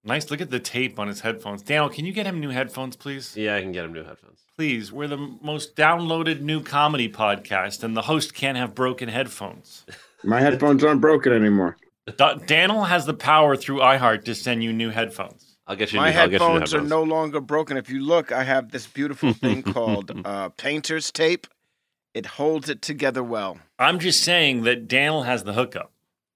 Nice. Look at the tape on his headphones. Daniel, can you get him new headphones, please? Yeah, I can get him new headphones. Please. We're the most downloaded new comedy podcast, and the host can't have broken headphones. My headphones aren't broken anymore. Daniel has the power through iHeart to send you new headphones. I'll get you. My I'll get you new headphones are no longer broken. If you look, I have this beautiful thing called painter's tape. It holds it together well. I'm just saying that Daniel has the hookup.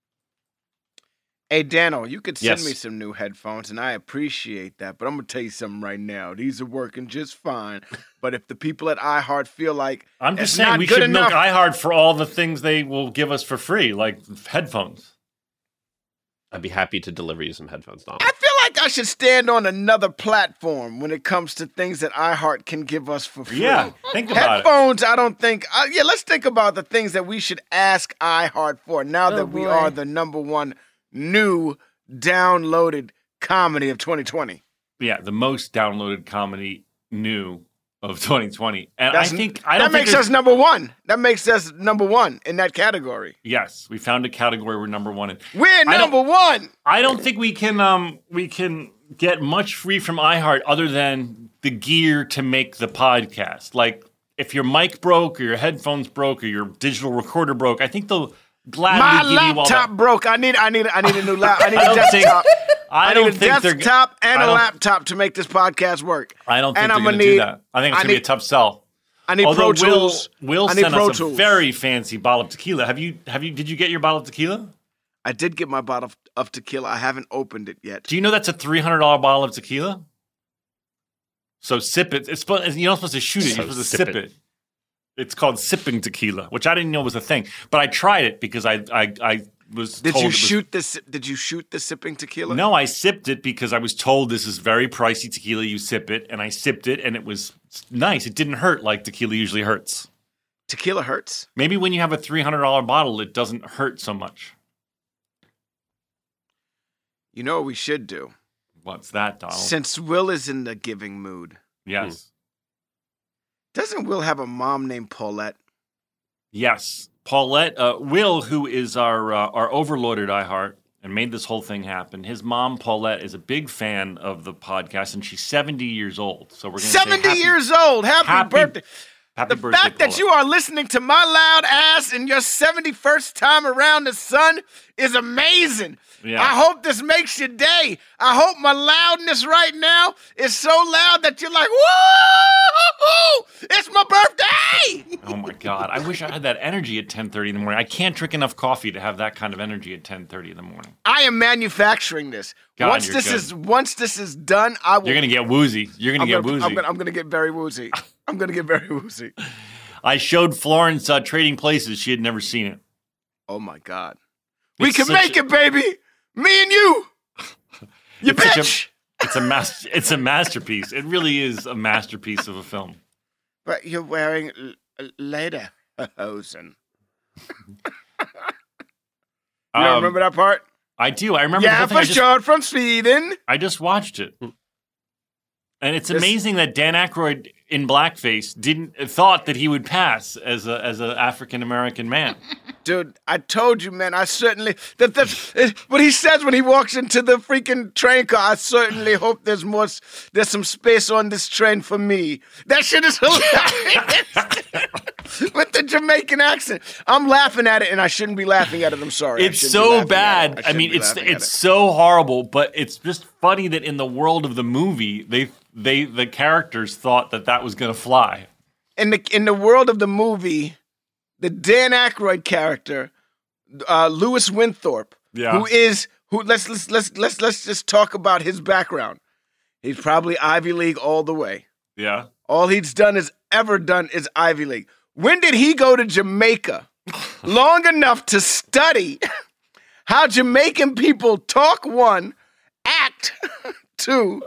Hey, Daniel, you could send Yes. me some new headphones, and I appreciate that. But I'm going to tell you something right now. These are working just fine. But if the people at iHeart feel like I'm just it's saying not we good should enough, milk iHeart for all the things they will give us for free, like headphones. I'd be happy to deliver you some headphones, Donald. I feel like I should stand on another platform when it comes to things that iHeart can give us for free. Yeah, think about it. Headphones, I don't think. Let's think about the things that we should ask iHeart for now that we are the number one new downloaded comedy of 2020. Yeah, the most downloaded comedy new of 2020. And That's- I don't that makes think us number one. That makes us number one in that category. yes, we found a category we're number one in. We're I don't- number one. I don't think we can get much free from iHeart other than the gear to make the podcast. Like if your mic broke or your headphones broke or your digital recorder broke, I think they'll gladly My give you all laptop that. broke. I need a new laptop. I need I a don't think- desktop. I I don't need a think they're. desktop and I a don't- laptop to make this podcast work. I don't think And they're I'm going gonna to do need- that. I think it's I going to be a need- tough sell. I need Although Pro Tools. Will I need sent Pro us a Tools. very fancy bottle of tequila. Did you get your bottle of tequila? I did get my bottle of tequila. I haven't opened it yet. Do you know that's a $300 bottle of tequila? So sip it. You're not supposed to shoot it. So You're supposed to sip sip it. it. It's called sipping tequila, which I didn't know was a thing. But I tried it because I was Did told you it was- shoot this? Did you shoot the sipping tequila? No, I sipped it because I was told this is very pricey tequila. You sip it, and I sipped it, and it was nice. It didn't hurt like tequila usually hurts. Tequila hurts. Maybe when you have a $300 bottle, it doesn't hurt so much. You know what we should do? What's that, Donald? Since Will is in the giving mood, Yes. doesn't Will have a mom named Paulette? Yes. Paulette, Will, who is our overlord at iHeart and made this whole thing happen, his mom, Paulette, is a big fan of the podcast, and she's 70 years old. So we're going to 70 years old. Happy birthday. Happy The birthday, fact that Paulette. you are listening to my loud ass in your 71st time around the sun is amazing. Yeah. I hope this makes your day. I hope my loudness right now is so loud that you're like, woo! It's my birthday! Oh, my God. I wish I had that energy at 10:30 in the morning. I can't drink enough coffee to have that kind of energy at 10:30 in the morning. I am manufacturing this. God, once you're this is done, I will. You're going to get woozy. You're going to get woozy. I'm gonna get very woozy. I'm gonna get very woozy. I showed Florence Trading Places. She had never seen it. Oh my God. We It's can such make it, baby. Me and you. You It's such bitch. It's a masterpiece. It really is a masterpiece of a film. But you're wearing lederhosen. You don't remember that part? I do. I remember the Yeah, whole thing. for sure, from Sweden. I just watched it. And it's amazing that Dan Aykroyd in blackface thought that he would pass as a African American man. Dude, I told you, man. I certainly that's what he says when he walks into the freaking train car. I certainly hope there's some space on this train for me. That shit is hilarious. With the Jamaican accent. I'm laughing at it, and I shouldn't be laughing at it. I'm sorry. It's so bad. I mean, it's so horrible, but it's just funny that in the world of the movie, the characters thought that was going to fly. in the world of the movie, the Dan Aykroyd character, Lewis Winthorpe, Yeah. who let's just talk about his background. He's probably Ivy League all the way. Yeah. All he's ever done is Ivy League. When did he go to Jamaica long enough to study how Jamaican people talk, one, act, two,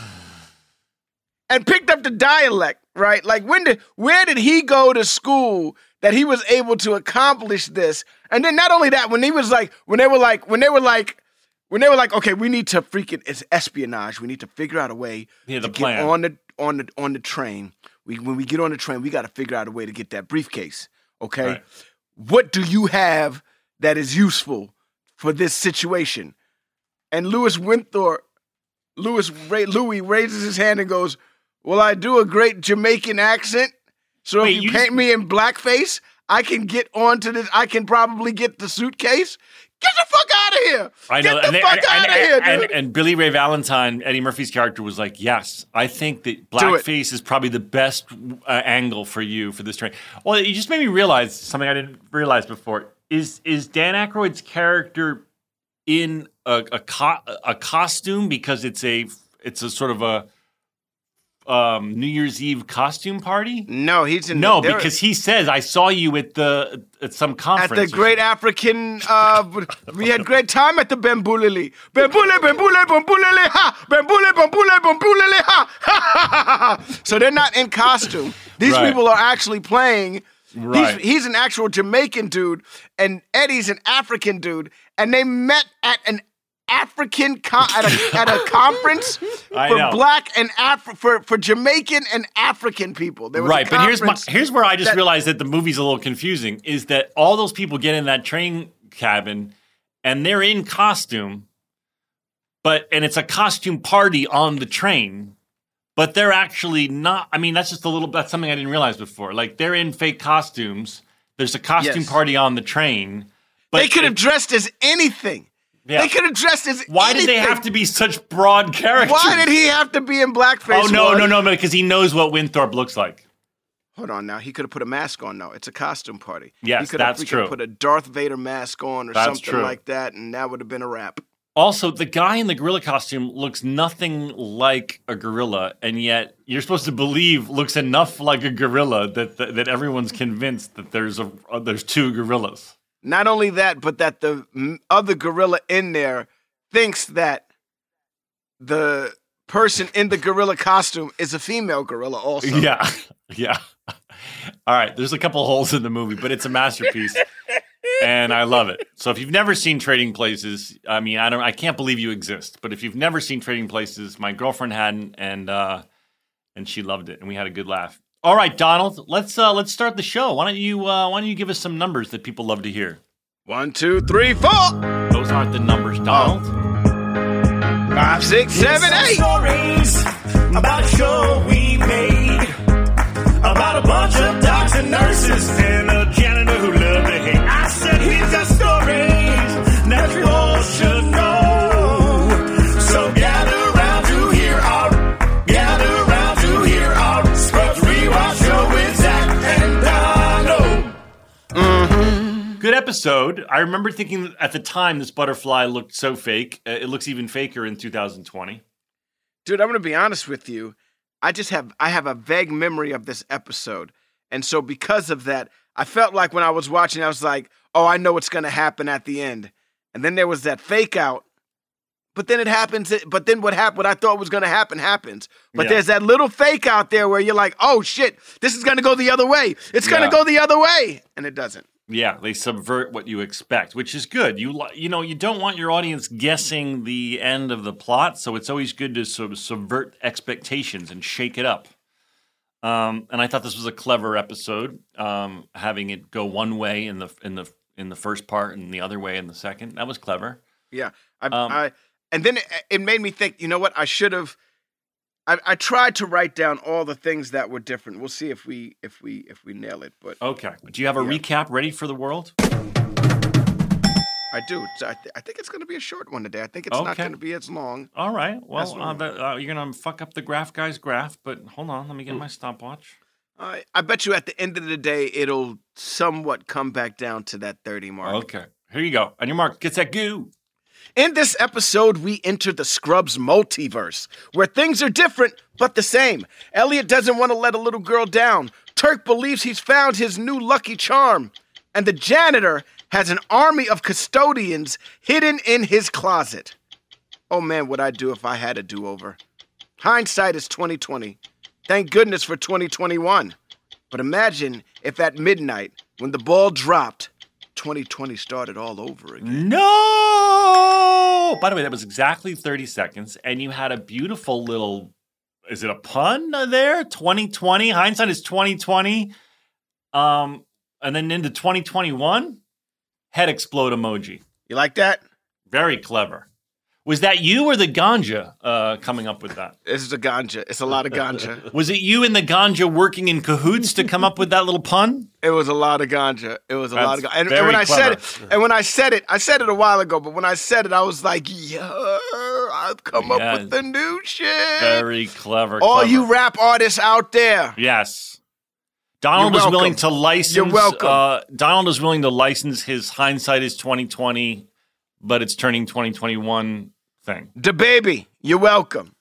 and picked up the dialect, right? Like where did he go to school that he was able to accomplish this? And then not only that, when they were like, okay, we need to it's espionage. We need to figure out a way Yeah, the to plan. get on the train. When we get on the train, we got to figure out a way to get that briefcase. Okay, Right. What do you have that is useful for this situation? And Lewis Winthorpe Louis raises his hand and goes, "Well, I do a great Jamaican accent, so Wait, if you you paint just- me in blackface, I can get onto this. I can probably get the suitcase. Get the fuck out of here! I know. Get the fuck out of here, dude!" And Billy Ray Valentine, Eddie Murphy's character, was like, "Yes, I think that blackface is probably the best angle for you for this train." Well, you just made me realize something I didn't realize before. Is Dan Aykroyd's character in a costume because it's a sort of a New Year's Eve costume party? No, he's in Because he says, "I saw you at some conference." At the great African, we had great time at the Bambulili. Bambule, bambule, bambulele, ha! Bambule, bambule, bambulele, ha! So they're not in costume. These Right. people are actually playing. Right. He's an actual Jamaican dude, and Eddie's an African dude, and they met at an African at a conference I for know. black and for Jamaican and African people. There was a Right, but conference here's where I just that- realized that the movie's a little confusing. Is that all those people get in that train cabin and they're in costume, and it's a costume party on the train, but they're actually not. I mean, that's something I didn't realize before. Like, they're in fake costumes. There's a costume Yes. party on the train. But They could have dressed as anything. Yeah. They could have dressed as Why did they anything. have to be such broad characters? Why did he have to be in blackface? Oh, no, Warren? no, because he knows what Winthorpe looks like. Hold on now. He could have put a mask on now. It's a costume party. Yes, he could that's have true. Put a Darth Vader mask on or That's something true. like that, and that would have been a wrap. Also, the guy in the gorilla costume looks nothing like a gorilla, and yet you're supposed to believe looks enough like a gorilla that everyone's convinced that there's two gorillas. Not only that, but that the other gorilla in there thinks that the person in the gorilla costume is a female gorilla also. Yeah, yeah. All right, there's a couple holes in the movie, but it's a masterpiece, and I love it. So if you've never seen Trading Places, I mean, I can't believe you exist. But if you've never seen Trading Places, my girlfriend hadn't, and she loved it, and we had a good laugh. All right, Donald, let's start the show. Why don't you give us some numbers that people love to hear? 1, 2, 3, 4, Those aren't the numbers, Donald. 5, 6, 7, 8. Stories about a show we made about a bunch of doctors and nurses and a janitor who loved to hate. I said he's got stories that you all should know. So gather round to hear our Scrubs Rewatch show with Zach and Donald. Good episode. I remember thinking at the time this butterfly looked so fake. It looks even faker in 2020. Dude, I'm going to be honest with you. I have a vague memory of this episode. And so because of that, I felt like when I was watching, I was like, oh, I know what's going to happen at the end. And then there was that fake out. But then it happens. But then what I thought was going to happen happens. But Yeah. there's that little fake out there where you're like, oh, shit, this is going to go the other way. It's going to Yeah. go the other way. And it doesn't. Yeah, they subvert what you expect, which is good. You don't want your audience guessing the end of the plot, so it's always good to sort of subvert expectations and shake it up. And I thought this was a clever episode, having it go one way in the first part and the other way in the second. That was clever. Yeah. And then it made me think, you know what? I should have. I tried to write down all the things that were different. We'll see if we nail it. But Okay. Do you have a Yeah. recap ready for the world? I do. I think it's going to be a short one today. I think it's not Okay. going to be as long. All right. That's Well, what you're going to fuck up the graph guy's graph, but hold on. Let me get my stopwatch. I bet you at the end of the day, it'll somewhat come back down to that 30 mark. Okay. Here you go. On your mark. Get that goo. In this episode, we enter the Scrubs multiverse, where things are different but the same. Elliot doesn't want to let a little girl down. Turk believes he's found his new lucky charm. And the janitor has an army of custodians hidden in his closet. Oh man, what I'd do if I had a do-over. Hindsight is 2020. Thank goodness for 2021. But imagine if at midnight, when the ball dropped, 2020 started all over again. No! By the way, that was exactly 30 seconds, and you had a beautiful little, is it a pun there? 2020? Hindsight is 2020. And then into 2021, head explode emoji. You like that? Very clever. Was that you or the ganja coming up with that? This is a ganja. It's a lot of ganja. Was it you and the ganja working in cahoots to come up with that little pun? It was a lot of ganja. It was a lot of That's ganja. And very when I said clever. it, I said it a while ago, but when I said it, I was like, yeah, I've come Yeah. up with the new shit. Very clever. All clever. you rap artists out there. Yes. Donald You're is willing welcome. to license. You're welcome. Donald is willing to license his hindsight is 2020, but it's turning 2021 thing. DaBaby, you're welcome.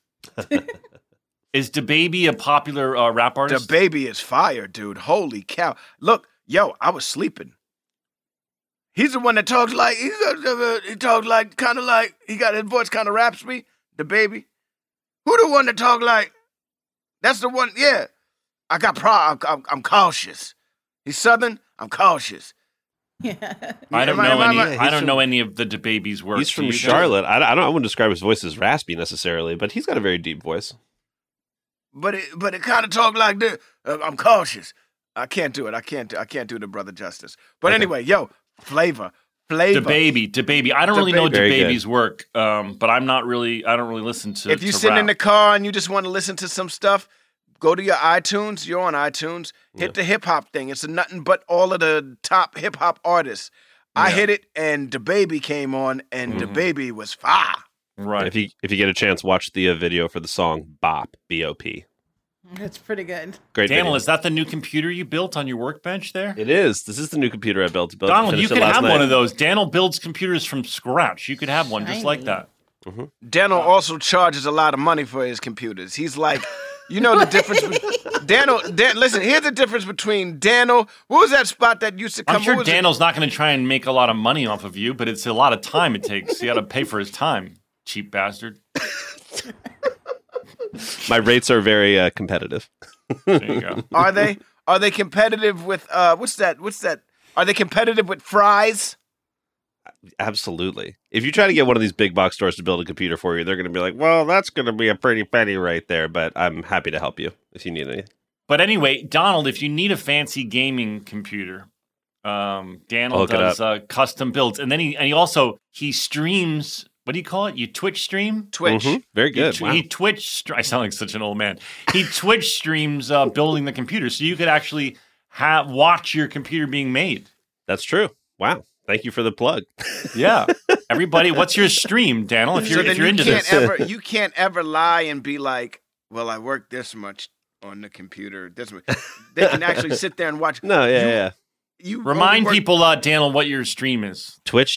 Is DaBaby a popular rap artist? DaBaby is fire, dude. Holy cow. Look, yo, I was sleeping. He's the one that talks like, he talks like, kind of like, he got his voice kind of raps me. DaBaby. Who the one that talk like, that's the one, yeah. I got I'm cautious. He's Southern, I'm cautious. I don't Am I- know am any. I- I don't know any of the DaBaby's work. He's Do from you? Charlotte. I wouldn't describe his voice as raspy necessarily, but he's got a very deep voice. But it kind of talk like this. I'm cautious. I can't do it. I can't do the brother justice. But anyway, yo, flavor. DaBaby. I don't really know DaBaby. Very good. DaBaby's work, but I don't really listen to. If you're to sitting in rap. the car and you just want to listen to some stuff, go to your iTunes. You're on iTunes. Hit the hip hop thing. It's nothing but all of the top hip hop artists. I hit it, and DaBaby came on, and DaBaby was fire. Right. If you get a chance, watch the video for the song "Bop" B-O-P. It's pretty good. Great. Daniel, video. is that the new computer you built on your workbench there? It is. This is the new computer I built. Donald, you Finished it could last have night. one of those. Daniel builds computers from scratch. You could have one just like Shiny. that. Daniel also charges a lot of money for his computers. He's like, you know the difference. Listen, here's the difference between Daniel. What was that spot that used to come? I'm sure what was it? Daniel's not going to try and make a lot of money off of you, but it's a lot of time it takes. You got to pay for his time, cheap bastard. My rates are very competitive. There you go. Are they competitive with what's that? Are they competitive with fries? Absolutely. If you try to get one of these big box stores to build a computer for you, they're going to be like, "Well, that's going to be a pretty penny right there." But I'm happy to help you if you need anything. But anyway, Donald, if you need a fancy gaming computer, Daniel Hook it does custom builds, and then he streams. What do you call it? You Twitch stream? Twitch. Very good. He, Wow. he Twitch. I sound like such an old man. He Twitch streams building the computer, so you could actually watch your computer being made. That's true. Wow. Thank you for the plug. Yeah, everybody, what's your stream, Daniel? If you're So then you into can't this, you can't ever lie and be like, well, I worked this much on the computer. This much. They can actually sit there and watch. No, yeah. You remind only work- people, Daniel, what your stream is.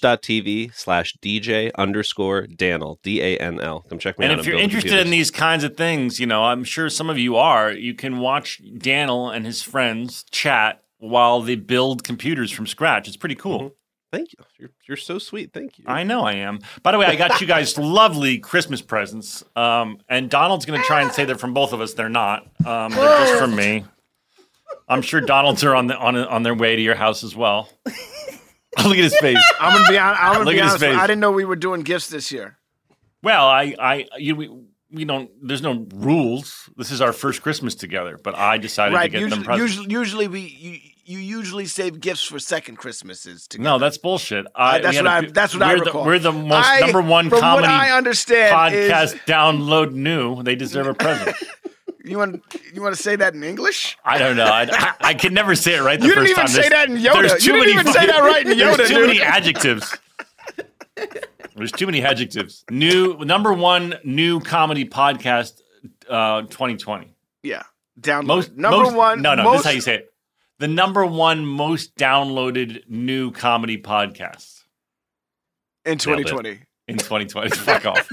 Twitch.tv/DJ_Daniel, DANL. Come check me out. And if you're interested in these kinds of things, I'm sure some of you are, you can watch Daniel and his friends chat while they build computers from scratch. It's pretty cool. Thank you. You're so sweet. Thank you. I know I am. By the way, I got you guys lovely Christmas presents. And Donald's going to try and say they're from both of us. They're not. They're just from me. I'm sure Donald's are on their way to your house as well. Look at his face. I'm gonna be Look at his honest. face. I didn't know we were doing gifts this year. Well, we don't. There's no rules. This is our first Christmas together, but I decided to Right. get them presents. Usually you usually save gifts for second Christmases. Together. No, that's bullshit. That's what I recall. We're the most number one from comedy what I understand podcast. is- Download new. They deserve a present. You want to say that in English? I don't know. I can never say it right the You first didn't even time. say that in Yoda. There's You too didn't many even say that right in Yoda, There's too dude. many adjectives. There's too many adjectives. Number one new comedy podcast 2020. Yeah. Download. Most one. No, most, this is how you say it. The number one most downloaded new comedy podcast in Nailed it. 2020. in 2020. Fuck off.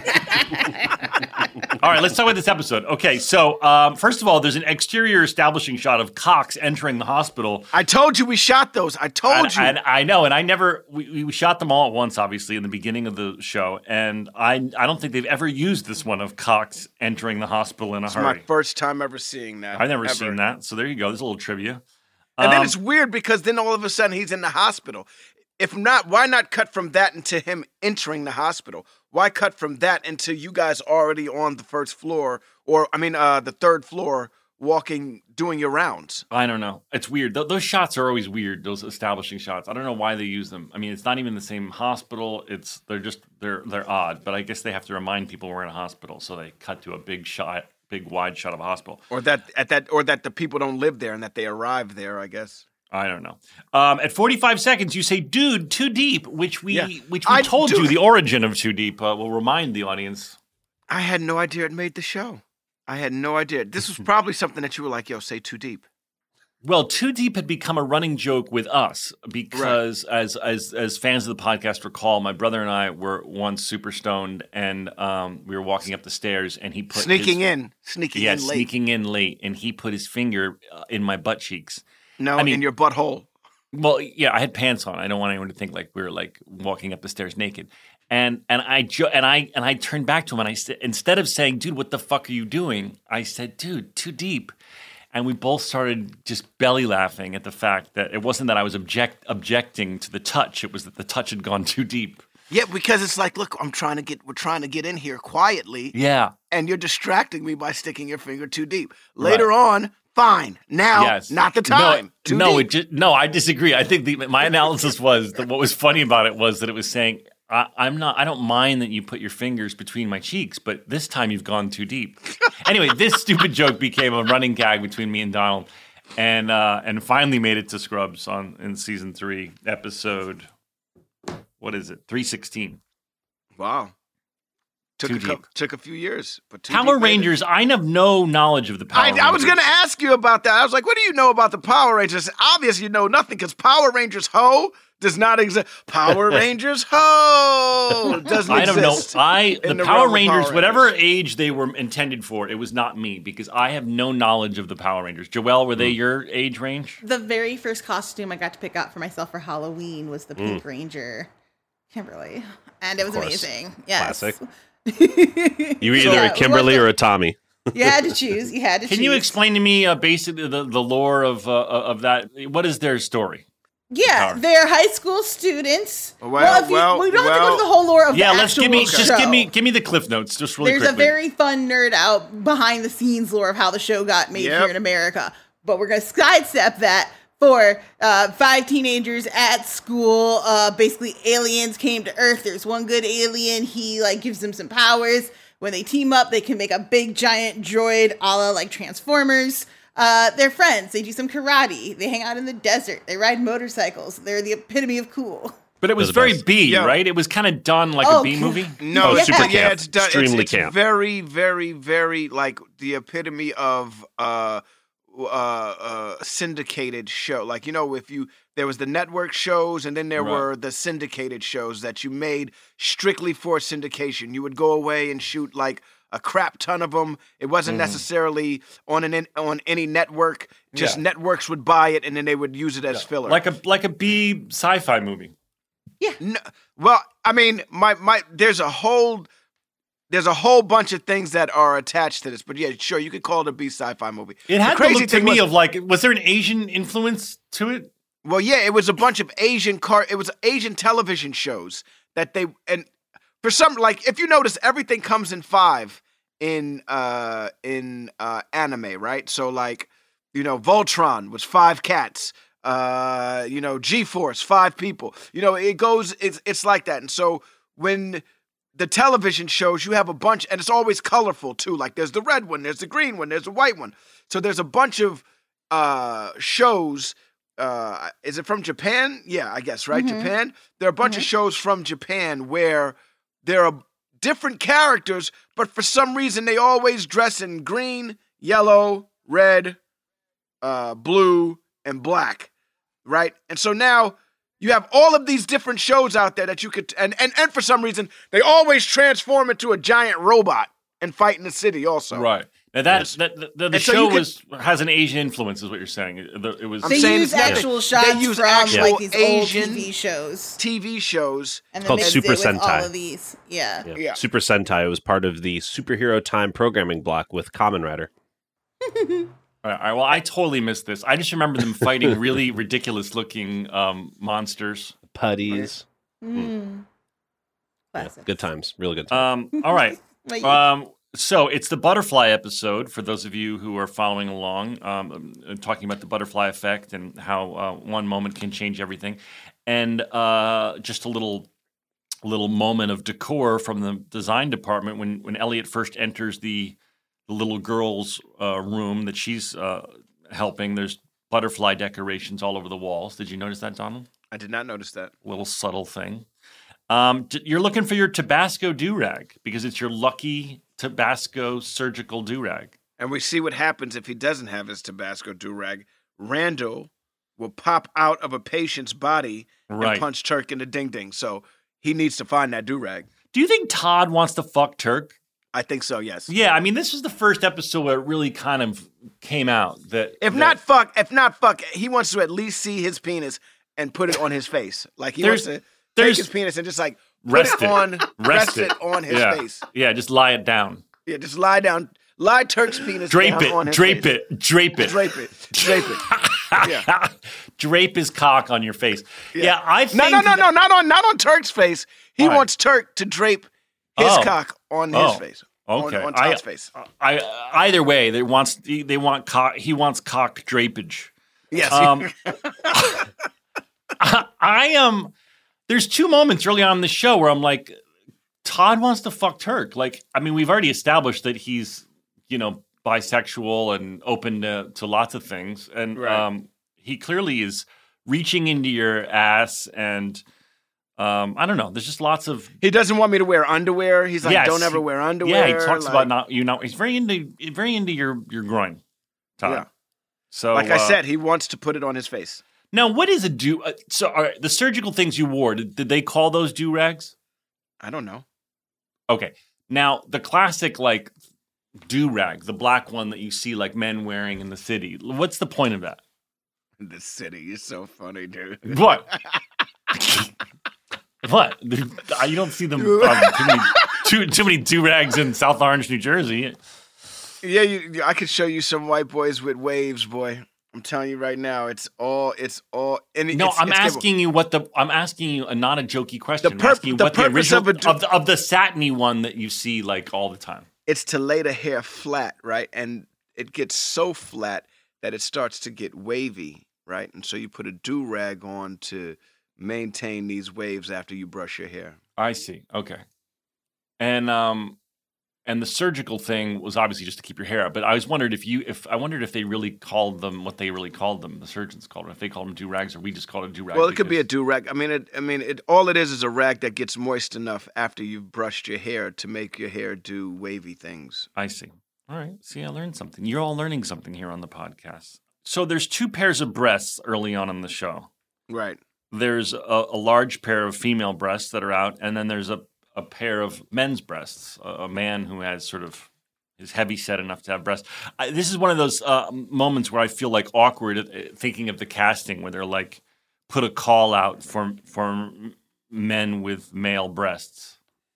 All right, let's talk about this episode. Okay, so first of all, there's an exterior establishing shot of Cox entering the hospital. I told you we shot those. I told you. And I know, and I never. We shot them all at once, obviously, in the beginning of the show, and I don't think they've ever used this one of Cox entering the hospital in a It's hurry. my first time ever seeing that. I've never ever. seen that, so there you go. There's a little trivia. And then it's weird because then all of a sudden he's in the hospital. If not, why not cut from that into him entering the hospital? Why cut from that into you guys already on the first floor, or I mean, the third floor doing your rounds? I don't know. It's weird. Those shots are always weird. Those establishing shots. I don't know why they use them. I mean, it's not even the same hospital. They're odd. But I guess they have to remind people we're in a hospital, so they cut to a big wide shot of a hospital. Or that the people don't live there and that they arrived there, I guess. I don't know. At 45 seconds, you say, "Dude, Too Deep," which we told do. you the origin of Too Deep. We'll remind the audience. I had no idea it made the show. I had no idea. This was probably something that you were like, "Yo, say Too Deep." Well, Too Deep had become a running joke with us because, as fans of the podcast recall, my brother and I were once super stoned, and we were walking up the stairs, and he put sneaking in late, and he put his finger in my butt cheeks. No, in your butthole. Well, yeah, I had pants on. I don't want anyone to think like we were like walking up the stairs naked. And I turned back to him and I said, instead of saying, "Dude, what the fuck are you doing?" I said, "Dude, Too Deep." And we both started just belly laughing at the fact that it wasn't that I was objecting to the touch; it was that the touch had gone too deep. Yeah, because it's like, look, we're trying to get in here quietly. Yeah, and you're distracting me by sticking your finger too deep. Later on. Fine. Now, not the time. I disagree. I think my analysis was that what was funny about it was that it was saying, I don't mind that you put your fingers between my cheeks, but this time you've gone too deep. Anyway, this stupid joke became a running gag between me and Donald, and finally made it to Scrubs in season 3, episode, what is it? 316. Wow. Took a few years. But Power Rangers, I have no knowledge of the Power Rangers. I was going to ask you about that. I was like, what do you know about the Power Rangers? Obviously, you know nothing because Power Rangers Ho does not exist. Power Rangers Ho doesn't exist. I don't know. The Power Rangers, whatever age they were intended for, it was not me because I have no knowledge of the Power Rangers. Joelle, were they your age range? The very first costume I got to pick out for myself for Halloween was the Pink Ranger, Kimberly. And it was amazing. Yes. Classic. You were either a Kimberly or a Tommy. You had to choose. Can you explain to me basically the lore of that? What is their story? Yeah, they're high school students. We don't have to go to the whole lore of the actual show. Give me the cliff notes just really quickly. There's a very fun nerd out behind the scenes lore of how the show got made here in America, but we're going to sidestep that. For 5 teenagers at school, basically aliens came to Earth. There's one good alien. He gives them some powers. When they team up, they can make a big giant droid, a la like Transformers. They're friends. They do some karate. They hang out in the desert. They ride motorcycles. They're the epitome of cool. But it was very B, right? It was kind of done like a B movie. No, super camp. It's done. Extremely it's camp. Very, very, very like the epitome of syndicated show. Like, there was the network shows and then there were the syndicated shows that you made strictly for syndication. You would go away and shoot like a crap ton of them. It wasn't necessarily on any network. Just networks would buy it and then they would use it as filler. Like a B sci-fi movie. Yeah. No, well, I mean, there's a whole bunch of things that are attached to this, but yeah, sure, you could call it a B sci-fi movie. It had the look to me of was there an Asian influence to it? Well, yeah, it was a bunch of Asian television shows that and for some, if you notice, everything comes in 5 in anime, right? So Voltron was 5 cats. G-Force, 5 people. It's like that. And so when the television shows, you have a bunch, and it's always colorful too. Like there's the red one, there's the green one, there's the white one. So there's a bunch of shows. Is it from Japan? Yeah, I guess, right? Mm-hmm. Japan. There are a bunch of shows from Japan where there are different characters, but for some reason they always dress in green, yellow, red, blue, and black, right? And so now you have all of these different shows out there that you could, and for some reason, they always transform into a giant robot and fight in the city also. Right. Now the show has an Asian influence, is what you're saying. It was. They use actual shots from these Asian old TV shows. TV shows. And it's called Super Sentai. All of these. Yeah. Super Sentai was part of the Superhero Time programming block with Kamen Rider. All right, well, I totally missed this. I just remember them fighting really ridiculous-looking monsters. Putties. Mm. Yeah, good times. Really good times. All right. So it's the butterfly episode for those of you who are following along, talking about the butterfly effect and how one moment can change everything. And just a little moment of decor from the design department when Elliot first enters the little girl's room that she's helping. There's butterfly decorations all over the walls. Did you notice that, Donald? I did not notice that. Little subtle thing. You're looking for your Tabasco do-rag because it's your lucky Tabasco surgical do-rag. And we see what happens if he doesn't have his Tabasco do-rag. Randall will pop out of a patient's body and punch Turk in the ding-ding. So he needs to find that do-rag. Do you think Todd wants to fuck Turk? I think so, yes. Yeah, I mean, this was the first episode where it really kind of came out that if not fuck, he wants to at least see his penis and put it on his face. Like he wants to take his penis and just like rest it on his face. Yeah, just lie it down. Yeah, just lie down. Lie Turk's penis drape down it, on his drape face. it, drape it. Drape it. Drape it. Yeah. Drape his cock on your face. Yeah, I think No, not on Turk's face. He wants Turk to drape his cock on his face. Okay. On Todd's face. Either way, he wants cock drapage. Yes. There's two moments early on in the show where I'm like, Todd wants to fuck Turk. Like, I mean, we've already established that he's, bisexual and open to lots of things. And he clearly is reaching into your ass and I don't know. There's just lots of. He doesn't want me to wear underwear. He's like, don't ever wear underwear. Yeah, he talks about not. He's very into your groin, Todd. Yeah. So, like I said, he wants to put it on his face. Now, what is a do? The surgical things you wore, did they call those do rags? I don't know. Okay. Now, the classic do rag, the black one that you see like men wearing in the city. What's the point of that? The city, you're so funny, dude. What? What? You don't see them too many do-rags in South Orange, New Jersey. Yeah, I could show you some white boys with waves, boy. I'm telling you right now, it's all. I'm asking you not a jokey question. The purpose of the satiny one that you see like all the time. It's to lay the hair flat, right? And it gets so flat that it starts to get wavy, right? And so you put a do-rag on to maintain these waves after you brush your hair. I see. Okay. And the surgical thing was obviously just to keep your hair up. But I was wondered if they really called them what they really called them. The surgeons called them. If they called them do-rags, or we just called it do-rag. Well, it could be a do-rag. All it is a rag that gets moist enough after you've brushed your hair to make your hair do wavy things. I see. All right. See, I learned something. You're all learning something here on the podcast. So there's two pairs of breasts early on in the show. Right. There's a large pair of female breasts that are out, and then there's a pair of men's breasts, a man who has sort of is heavy set enough to have breasts. This is one of those moments where I feel like awkward thinking of the casting where they're like, put a call out for men with male breasts.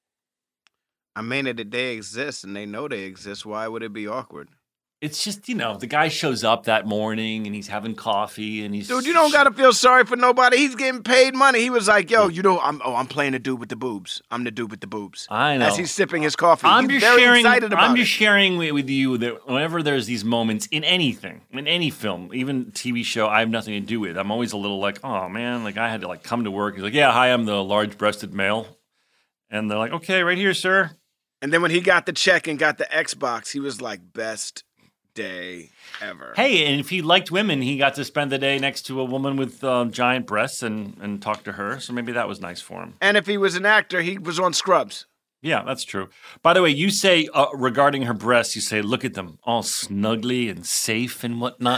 I mean, if they exist and they know they exist, why would it be awkward? It's just, the guy shows up that morning and he's having coffee and he's... Dude, you don't got to feel sorry for nobody. He's getting paid money. He was like, yo, I'm playing the dude with the boobs. I'm the dude with the boobs. I know. As he's sipping his coffee. I'm he's just very excited about I'm just sharing with you that whenever there's these moments in anything, in any film, even TV show I have nothing to do with, I'm always a little like, oh, man, like I had to come to work. He's like, yeah, hi, I'm the large-breasted male. And they're like, okay, right here, sir. And then when he got the check and got the Xbox, he was like, best day ever. Hey, and if he liked women, he got to spend the day next to a woman with giant breasts and talk to her. So maybe that was nice for him. And if he was an actor, he was on Scrubs. Yeah, that's true. By the way, you say regarding her breasts, you say, look at them, all snugly and safe and whatnot.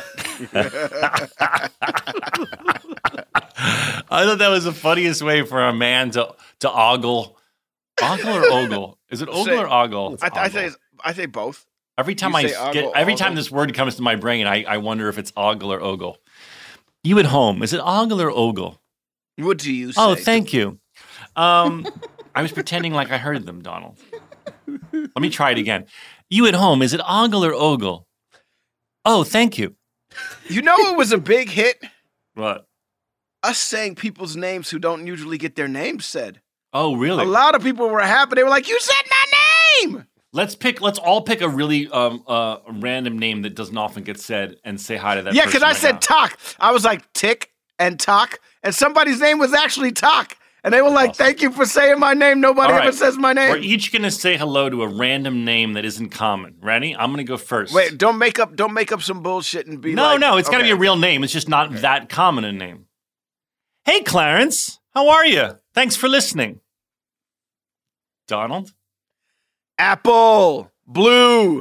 I thought that was the funniest way for a man to ogle. Ogle or ogle? Is it ogle or ogle? I say both. Every time time this word comes to my brain, I wonder if it's ogle or ogle. You at home, is it ogle or ogle? What do you say? Oh, thank you. I was pretending like I heard them, Donald. Let me try it again. You at home, is it ogle or ogle? Oh, thank you. You know it was a big hit? What? Us saying people's names who don't usually get their names said. Oh, really? A lot of people were happy. They were like, you said my name! Let's all pick a really random name that doesn't often get said and say hi to that. Yeah, person because I right said now. Talk. I was like Tick and Talk, and somebody's name was actually Talk. And they were like, "Thank you for saying my name. Nobody All ever right. says my name." We're each gonna say hello to a random name that isn't common. Ready? I'm gonna go first. Wait, don't make up some bullshit and be No, like, no, it's gotta okay. be a real name. It's just not that common a name. Hey, Clarence, how are you? Thanks for listening. Donald? Apple, Blue,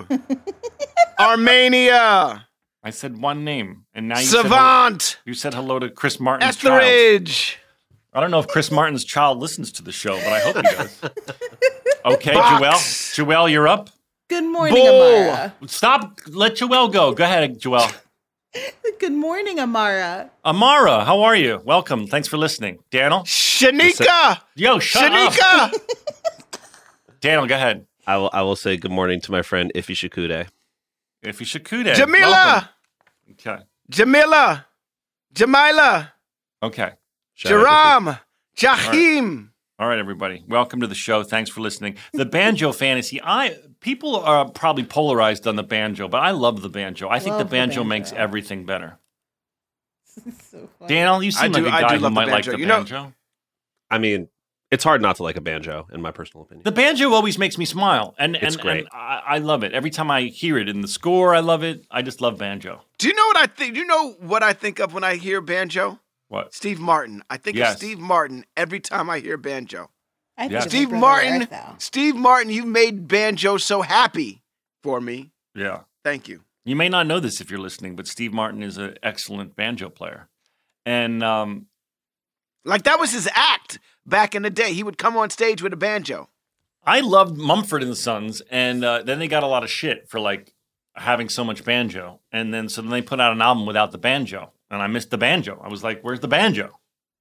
Armenia, I said one name, and now Savant, you said hello to Chris Martin's child. Etheridge. I don't know if Chris Martin's child listens to the show, but I hope he does. Okay, Box. Joelle, you're up. Good morning, Bull. Amara. Stop. Let Joelle go. Go ahead, Joelle. Good morning, Amara. Amara, how are you? Welcome. Thanks for listening. Daniel? Shanika, Yo, shut up. Shanika. Daniel, go ahead. I will say good morning to my friend Ifi Shikude. If you Shakude. Jamila, welcome. Okay. Jamila, Jamila, Okay. Shout out Jaram, Jahim. All right, everybody. Welcome to the show. Thanks for listening. The banjo fantasy. People are probably polarized on the banjo, but I love the banjo. I think the Love the banjo banjo. makes everything better. So funny. Daniel, you seem I like a do guy who love the might like banjo. the You know- banjo. I mean, it's hard not to like a banjo, in my personal opinion. The banjo always makes me smile, and It's great. I love it. Every time I hear it in the score, I love it. I just love banjo. Do you know what I think? Do you know what I think of when I hear banjo? What? Steve Martin. I think Yes. of Steve Martin every time I hear banjo. I think Yeah. of Steve my brother Martin, Arthur. Steve Martin, you made banjo so happy for me. Yeah. Thank you. You may not know this if you're listening, but Steve Martin is an excellent banjo player. And Like that was his act back in the day. He would come on stage with a banjo. I loved Mumford and Sons, and then they got a lot of shit for like having so much banjo. And then so then they put out an album without the banjo, and I missed the banjo. I was like, "Where's the banjo?"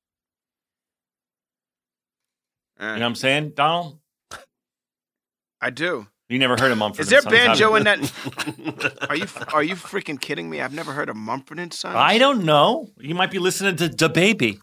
You know what I'm saying, Donald? I do. You never heard of Mumford Is there and Sons? have banjo you? in that? Are you freaking kidding me? I've never heard of Mumford and Sons. I don't know. You might be listening to Da Baby.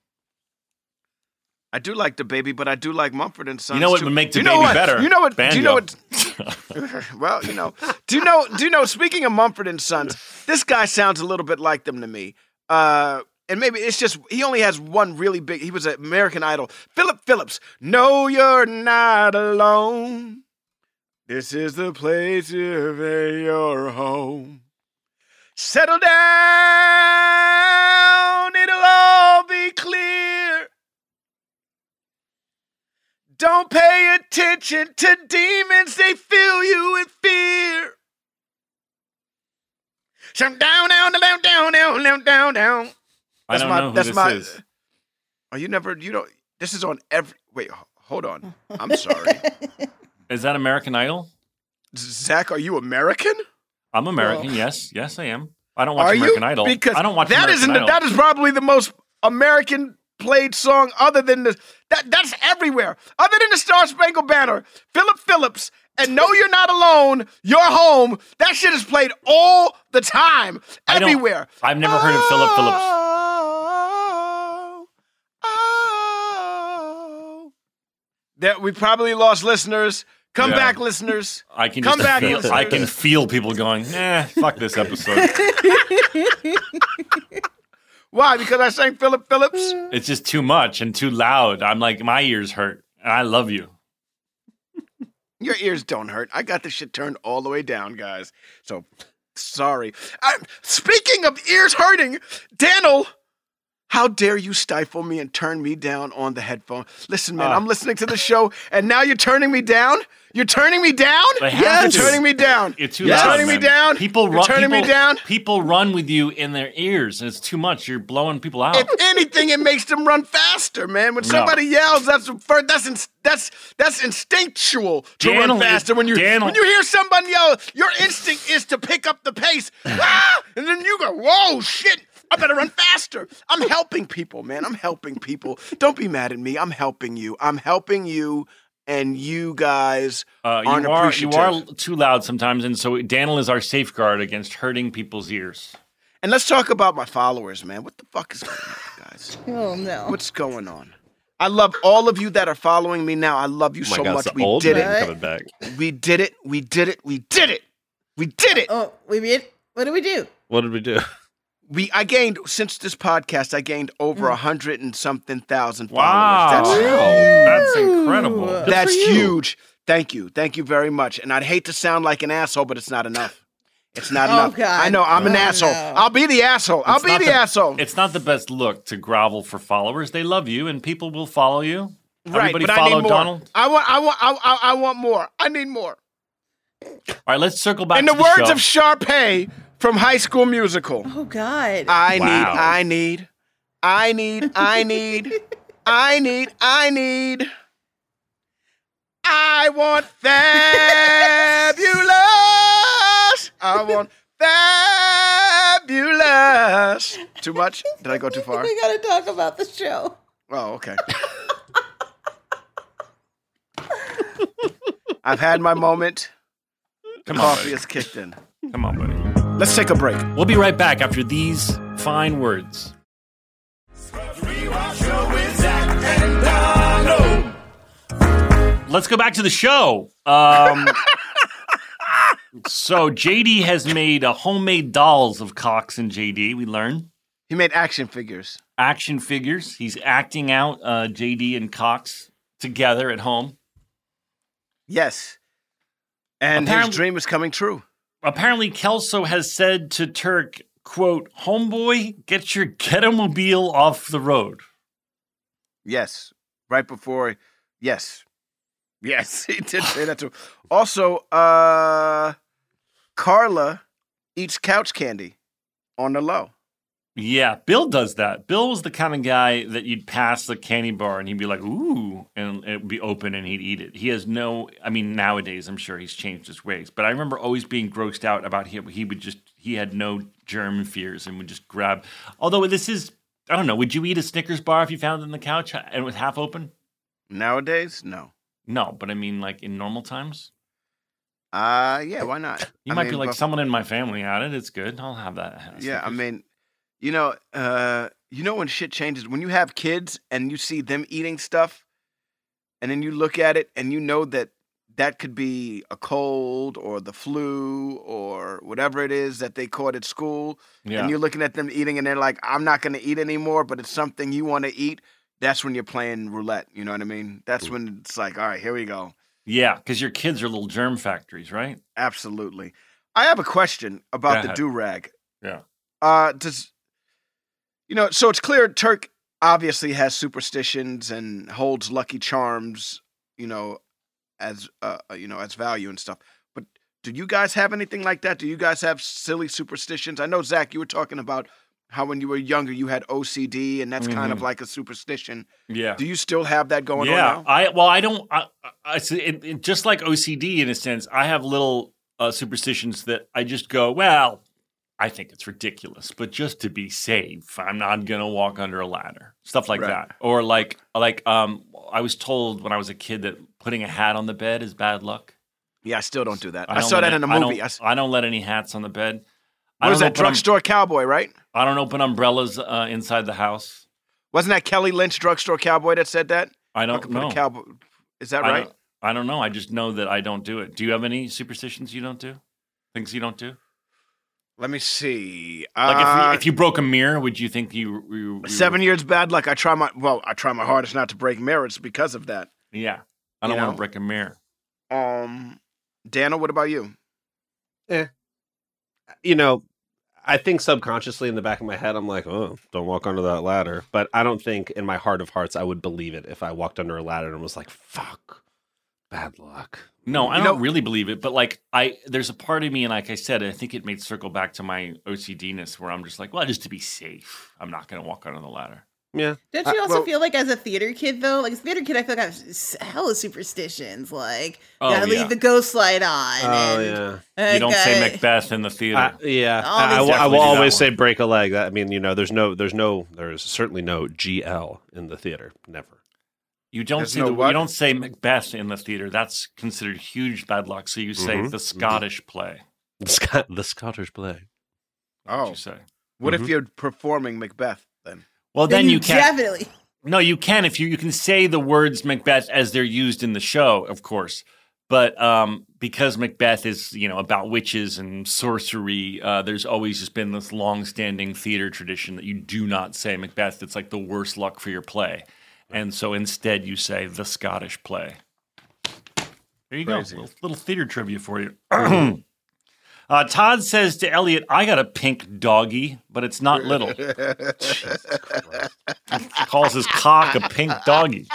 I do like the baby, but I do like Mumford and Sons. You know what too. would make Do the you know baby what? better? You know what? Banjo. Do you know what? Well, you know. Do you know? Speaking of Mumford and Sons, this guy sounds a little bit like them to me. And maybe it's just he only has one really big. He was an American Idol. Philip Phillips. No, you're not alone. This is the place of your home. Settle down. It'll all be clear. Don't pay attention to demons, they fill you with fear. So down, down, down, down, down, down, down, down. I don't know who this is. Oh, you don't, this is on every, wait, hold on. I'm sorry. Is that American Idol? Zach, are you American? I'm American. Well. Yes, I am. I don't watch Are American you? Idol. Because I don't watch that American Idol. that is probably the most American played song other than the that's everywhere. Other than the Star Spangled Banner, Philip Phillips and No You're Not Alone, You're Home. That shit is played all the time, everywhere. I've never heard of Philip Phillips. That we probably lost listeners. Come Yeah. back, listeners. I can Come just back, feel. listeners. I can feel people going, fuck this episode. Why? Because I sang Philip Phillips? It's just too much and too loud. I'm like, my ears hurt, and I love you. Your ears don't hurt. I got this shit turned all the way down, guys. So, sorry. Speaking of ears hurting, Daniel, how dare you stifle me and turn me down on the headphone? Listen, man, I'm listening to the show, and now you're turning me down? You're turning me down? They have You're to. turning me down. You're too You're loud. turning me man. down. People You're run. turning me people- down. People run with you in their ears, and it's too much. You're blowing people out. If anything, it makes them run faster, man. When somebody yells, that's instinctual to Daniel, run faster. When you Daniel. hear somebody yell, your instinct is to pick up the pace. And then you go, whoa, shit. I better run faster. I'm helping people, man. I'm helping people. Don't be mad at me. I'm helping you. I'm helping you, and you guys aren't you appreciative. are too loud sometimes, and so Daniel is our safeguard against hurting people's ears. And let's talk about my followers, man. What the fuck is going on, guys? Oh no. What's going on? I love all of you that are following me now. I love you Oh my so God, much. it's the We old did man it. coming back. We did it. We did it. We did it. We did it. Oh, we did. What did we do? What did we do? I gained since this podcast. I gained over 100 and something thousand Wow. followers. That's incredible. Good That's for you. huge. Thank you. Thank you very much. And I'd hate to sound like an asshole, but it's not enough. It's not Oh, enough. God. I know I'm an Oh, asshole. no. I'll be the asshole. I'll It's be not the asshole. It's not the best look to grovel for followers. They love you, and people will follow you. Right, Everybody but I follow need more. Donald. I want more. I need more. All right, let's circle back In to the words show. of Sharpay from High School Musical, Oh God. I Wow. need. I want fabulous. I want fabulous. Too much? Did I go too far? We gotta talk about the show. Oh, okay. I've had my moment. Come on, Coffee buddy. has kicked in. Come on, buddy. Let's take a break. We'll be right back after these fine words. Let's go back to the show. So JD has made homemade dolls of Cox and JD. We learn He made action figures. action figures. He's acting out JD and Cox together at home. Yes. And Apparently- his dream is coming true. Apparently, Kelso has said to Turk, "quote Homeboy, get your Getomobile off the road." Yes. Right before. Yes. Yes, he did say that too. Also, Carla eats couch candy on the low. Yeah, Bill does that. Bill was the kind of guy that you'd pass the candy bar and he'd be like, ooh, and it would be open and he'd eat it. He has no, I mean, nowadays I'm sure he's changed his ways, but I remember always being grossed out about him. He had no germ fears and would just grab, although this is, I don't know, would you eat a Snickers bar if you found it on the couch and it was half open? Nowadays, no. No, but I mean, like in normal times? Yeah, why not? You I might mean, be like, but- someone in my family had it. It's good. I'll have that. Yeah, I mean, you know when shit changes, when you have kids and you see them eating stuff, and then you look at it and you know that could be a cold or the flu or whatever it is that they caught at school, Yeah. and you're looking at them eating and they're like, I'm not going to eat anymore, but it's something you want to eat. That's when you're playing roulette. You know what I mean? That's when it's like, all right, here we go. Yeah, because your kids are little germ factories, right? Absolutely. I have a question about Go the ahead. do-rag. Yeah. So it's clear Turk obviously has superstitions and holds Lucky Charms, as value and stuff. But do you guys have anything like that? Do you guys have silly superstitions? I know, Zach, you were talking about how when you were younger you had OCD, and that's kind of like a superstition. Yeah. Do you still have that going on now? I don't. Just like OCD in a sense, I have little superstitions that I just go, well, I think it's ridiculous, but just to be safe, I'm not gonna walk under a ladder. Stuff like Right. that, or like I was told when I was a kid that putting a hat on the bed is bad luck. Yeah, I still don't do that. I don't saw let that in a movie. I don't let any hats on the bed. What was that, open Drugstore Cowboy, right? I don't open umbrellas inside the house. Wasn't that Kelly Lynch, Drugstore Cowboy, that said that? I don't Fucking put a know. cowboy. Is that I right? don't know. I just know that I don't do it. Do you have any superstitions you don't do? Things you don't do? Let me see. Like if you broke a mirror, would you think you 7 years bad luck. I try my hardest not to break mirrors because of that. Yeah, I don't You want know? to break a mirror. Dana, what about you? I think subconsciously in the back of my head, I'm like, oh, don't walk under that ladder. But I don't think in my heart of hearts I would believe it if I walked under a ladder and was like, fuck, bad luck. No, I You don't know- really believe it. But like, there's a part of me, and like I said, I think it may circle back to my OCD-ness, where I'm just like, well, just to be safe, I'm not going to walk under the ladder. Yeah. Don't you also well- feel like as a theater kid though? Like as a theater kid, I feel like I have hella superstitions. Like Oh, gotta yeah. leave the ghost light on. Oh, and, yeah. You don't like, say Macbeth in the theater. Yeah. All I these- will Definitely do that always one. say break a leg. I mean, there's certainly no GL in the theater. Never. You don't There's say no what? you don't say Macbeth in the theater. That's considered huge bad luck. So you say Mhm. the Scottish play. The Scottish play. What Oh, you say? what if you're performing Macbeth then? Well, then you can't. definitely. No, you can if you can say the words Macbeth as they're used in the show, of course. But because Macbeth is, about witches and sorcery, there's always just been this long-standing theater tradition that you do not say Macbeth. It's like the worst luck for your play. And so instead you say the Scottish play. There you Crazy. go. Little theater trivia for you. Todd says to Elliot, I got a pink doggy, but it's not little. Calls his cock a pink doggy.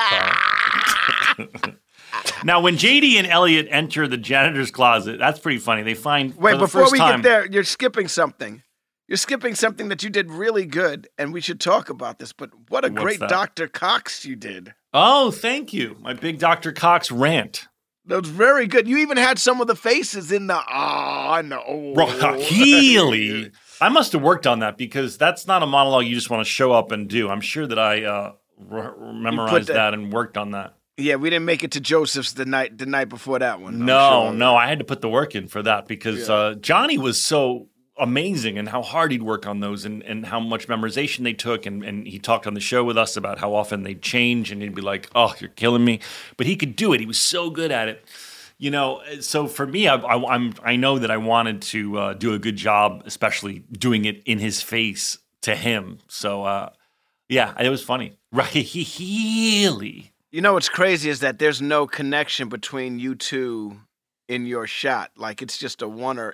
Now, when JD and Elliot enter the janitor's closet, that's pretty funny. They find Wait, for the before first we time, get there, you're skipping something. You're skipping something that you did really good, and we should talk about this. But what a What's great that? Dr. Cox you did. Oh, thank you. My big Dr. Cox rant. That was very good. You even had some of the faces in the no. Healy. I must have worked on that because that's not a monologue you just want to show up and do. I'm sure that I memorized that and worked on that. Yeah, we didn't make it to Joseph's the night before that one. No, I had to put the work in for that because Johnny was so amazing and how hard he'd work on those and how much memorization they took. And he talked on the show with us about how often they'd change and he'd be like, oh, you're killing me. But he could do it. He was so good at it. So for me, I know that I wanted to do a good job, especially doing it in his face to him. So, it was funny. Right. Healy. You know what's crazy is that there's no connection between you two in your shot. Like it's just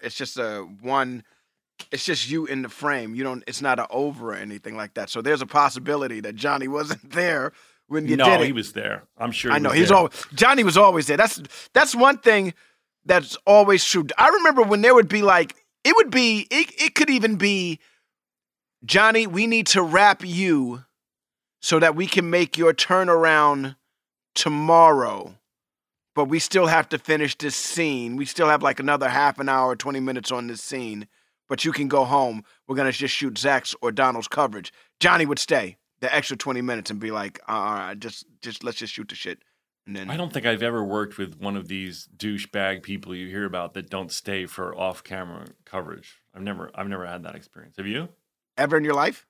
it's just you in the frame. It's not an over or anything like that. So there's a possibility that Johnny wasn't there when you did it. No, he was there. I'm sure. I know Johnny was always there. That's one thing that's always true. I remember when there would be like it could even be, Johnny, we need to wrap you so that we can make your turnaround tomorrow, but we still have to finish this scene. We still have like another half an hour, 20 minutes on this scene, but you can go home. We're going to just shoot Zach's or Donald's coverage. Johnny would stay the extra 20 minutes and be like, all right, just let's just shoot the shit. And then I don't think I've ever worked with one of these douchebag people you hear about that don't stay for off-camera coverage. I've never had that experience. Have you? Ever in your life?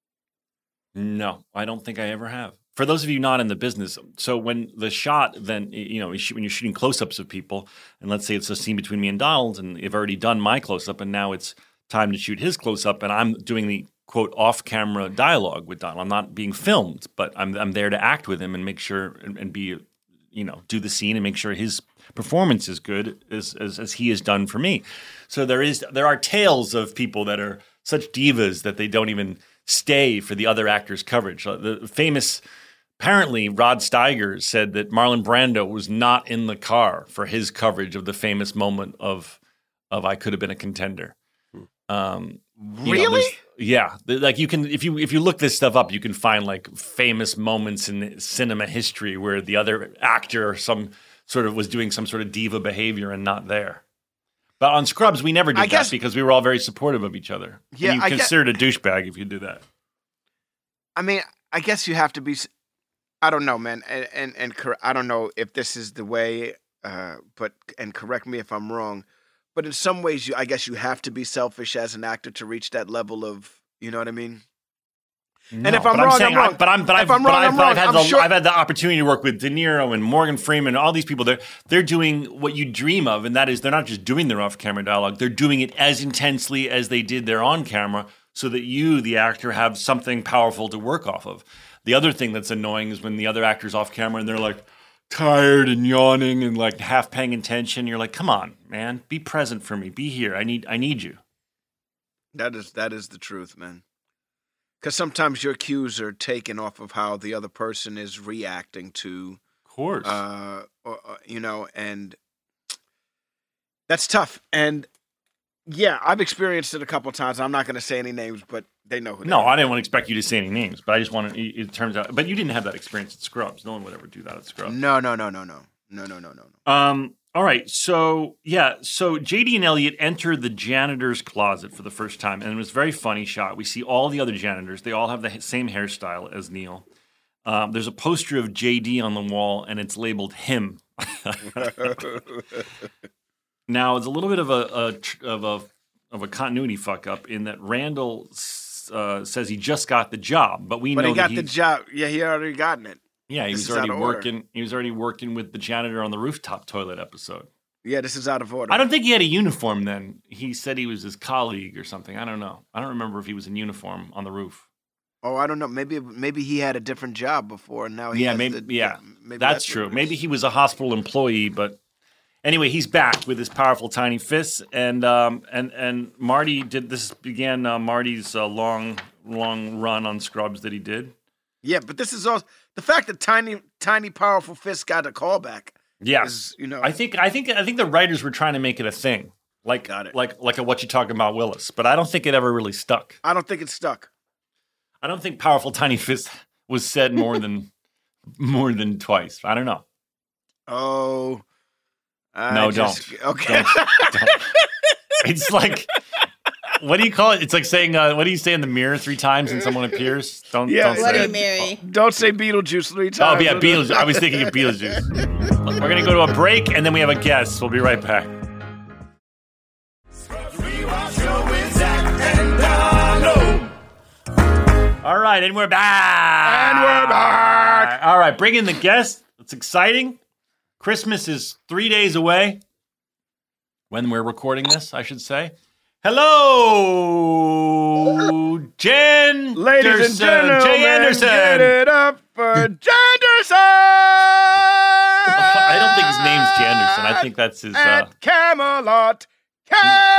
No, I don't think I ever have. For those of you not in the business, so when the shot, then, when you're shooting close-ups of people, and let's say it's a scene between me and Donald, and you've already done my close-up, and now it's time to shoot his close-up, and I'm doing the, quote, off-camera dialogue with Donald. I'm not being filmed, but I'm there to act with him and make sure and be, do the scene and make sure his performance is good as he has done for me. So there are tales of people that are such divas that they don't even stay for the other actors' coverage. The famous, apparently, Rod Steiger said that Marlon Brando was not in the car for his coverage of the famous moment of I Could Have Been a Contender. Really? Like you can, if you look this stuff up, you can find like famous moments in cinema history where the other actor was doing some sort of diva behavior and not there. But on Scrubs, we never did that because we were all very supportive of each other. Yeah, and you considered a douchebag if you do that. I mean, I guess you have to be. I don't know, man, and I don't know if this is the way. But correct me if I'm wrong. But in some ways, I guess you have to be selfish as an actor to reach that level of, you know what I mean? No, and if I'm wrong, I'm wrong. I've had the opportunity to work with De Niro and Morgan Freeman, all these people. They're doing what you dream of, and that is they're not just doing their off-camera dialogue. They're doing it as intensely as they did their on-camera, so that you, the actor, have something powerful to work off of. The other thing that's annoying is when the other actor's off-camera and they're like tired and yawning and like half paying attention. You're like, come on, man, be present for me. Be here. I need you. That is the truth, man. Because sometimes your cues are taken off of how the other person is reacting to, of course, and that's tough. And yeah, I've experienced it a couple times. I'm not going to say any names, but they know who. No, I didn't want to expect you to say any names, but I just wanted. It turns out, but you didn't have that experience at Scrubs. No one would ever do that at Scrubs. No. All right, so JD and Elliot enter the janitor's closet for the first time, and it was a very funny shot. We see all the other janitors; they all have the same hairstyle as Neil. There's a poster of JD on the wall, and it's labeled him. Now, it's a little bit of a continuity fuck up in that Randall says he just got the job, but we But know he got that the job. Yeah, he already gotten it. Yeah, he This was is out already of order. working. He was already working with the janitor on the rooftop toilet episode. Yeah, this is out of order. I don't think he had a uniform then. He said he was his colleague or something. I don't know. I don't remember if he was in uniform on the roof. Oh, I don't know. Maybe he had a different job before, and now he Yeah, has maybe. the- Maybe that's that's what true. it is. Maybe he was a hospital employee, but anyway, he's back with his powerful tiny fists, and Marty did this. Began Marty's long run on Scrubs that he did. Yeah, but this is also the fact that tiny powerful fist got a callback. Yes, Is, you know, I think the writers were trying to make it a thing, like Got it. like a What You Talking About Willis, but I don't think it ever really stuck. I don't think it's stuck. I don't think powerful tiny fist was said more than twice. I don't know. Oh, No, don't. Okay. Don't. It's like, what do you call it? It's like saying, what do you say in the mirror 3 times and someone appears? Don't Yeah, say Bloody it. Mary. Don't say Beetlejuice 3 Oh, times. yeah, Beetlejuice. I was thinking of Beetlejuice. We're going to go to a break, and then we have a guest. We'll be right back. All right, and we're back. And we're back. All right, bring in the guest. It's exciting. Christmas is 3 days away. When we're recording this, I should say. Hello, Jen. Ladies and gentlemen, Jay Anderson. get it up for Janderson! I don't think his name's Janderson. I think that's his. At Camelot. He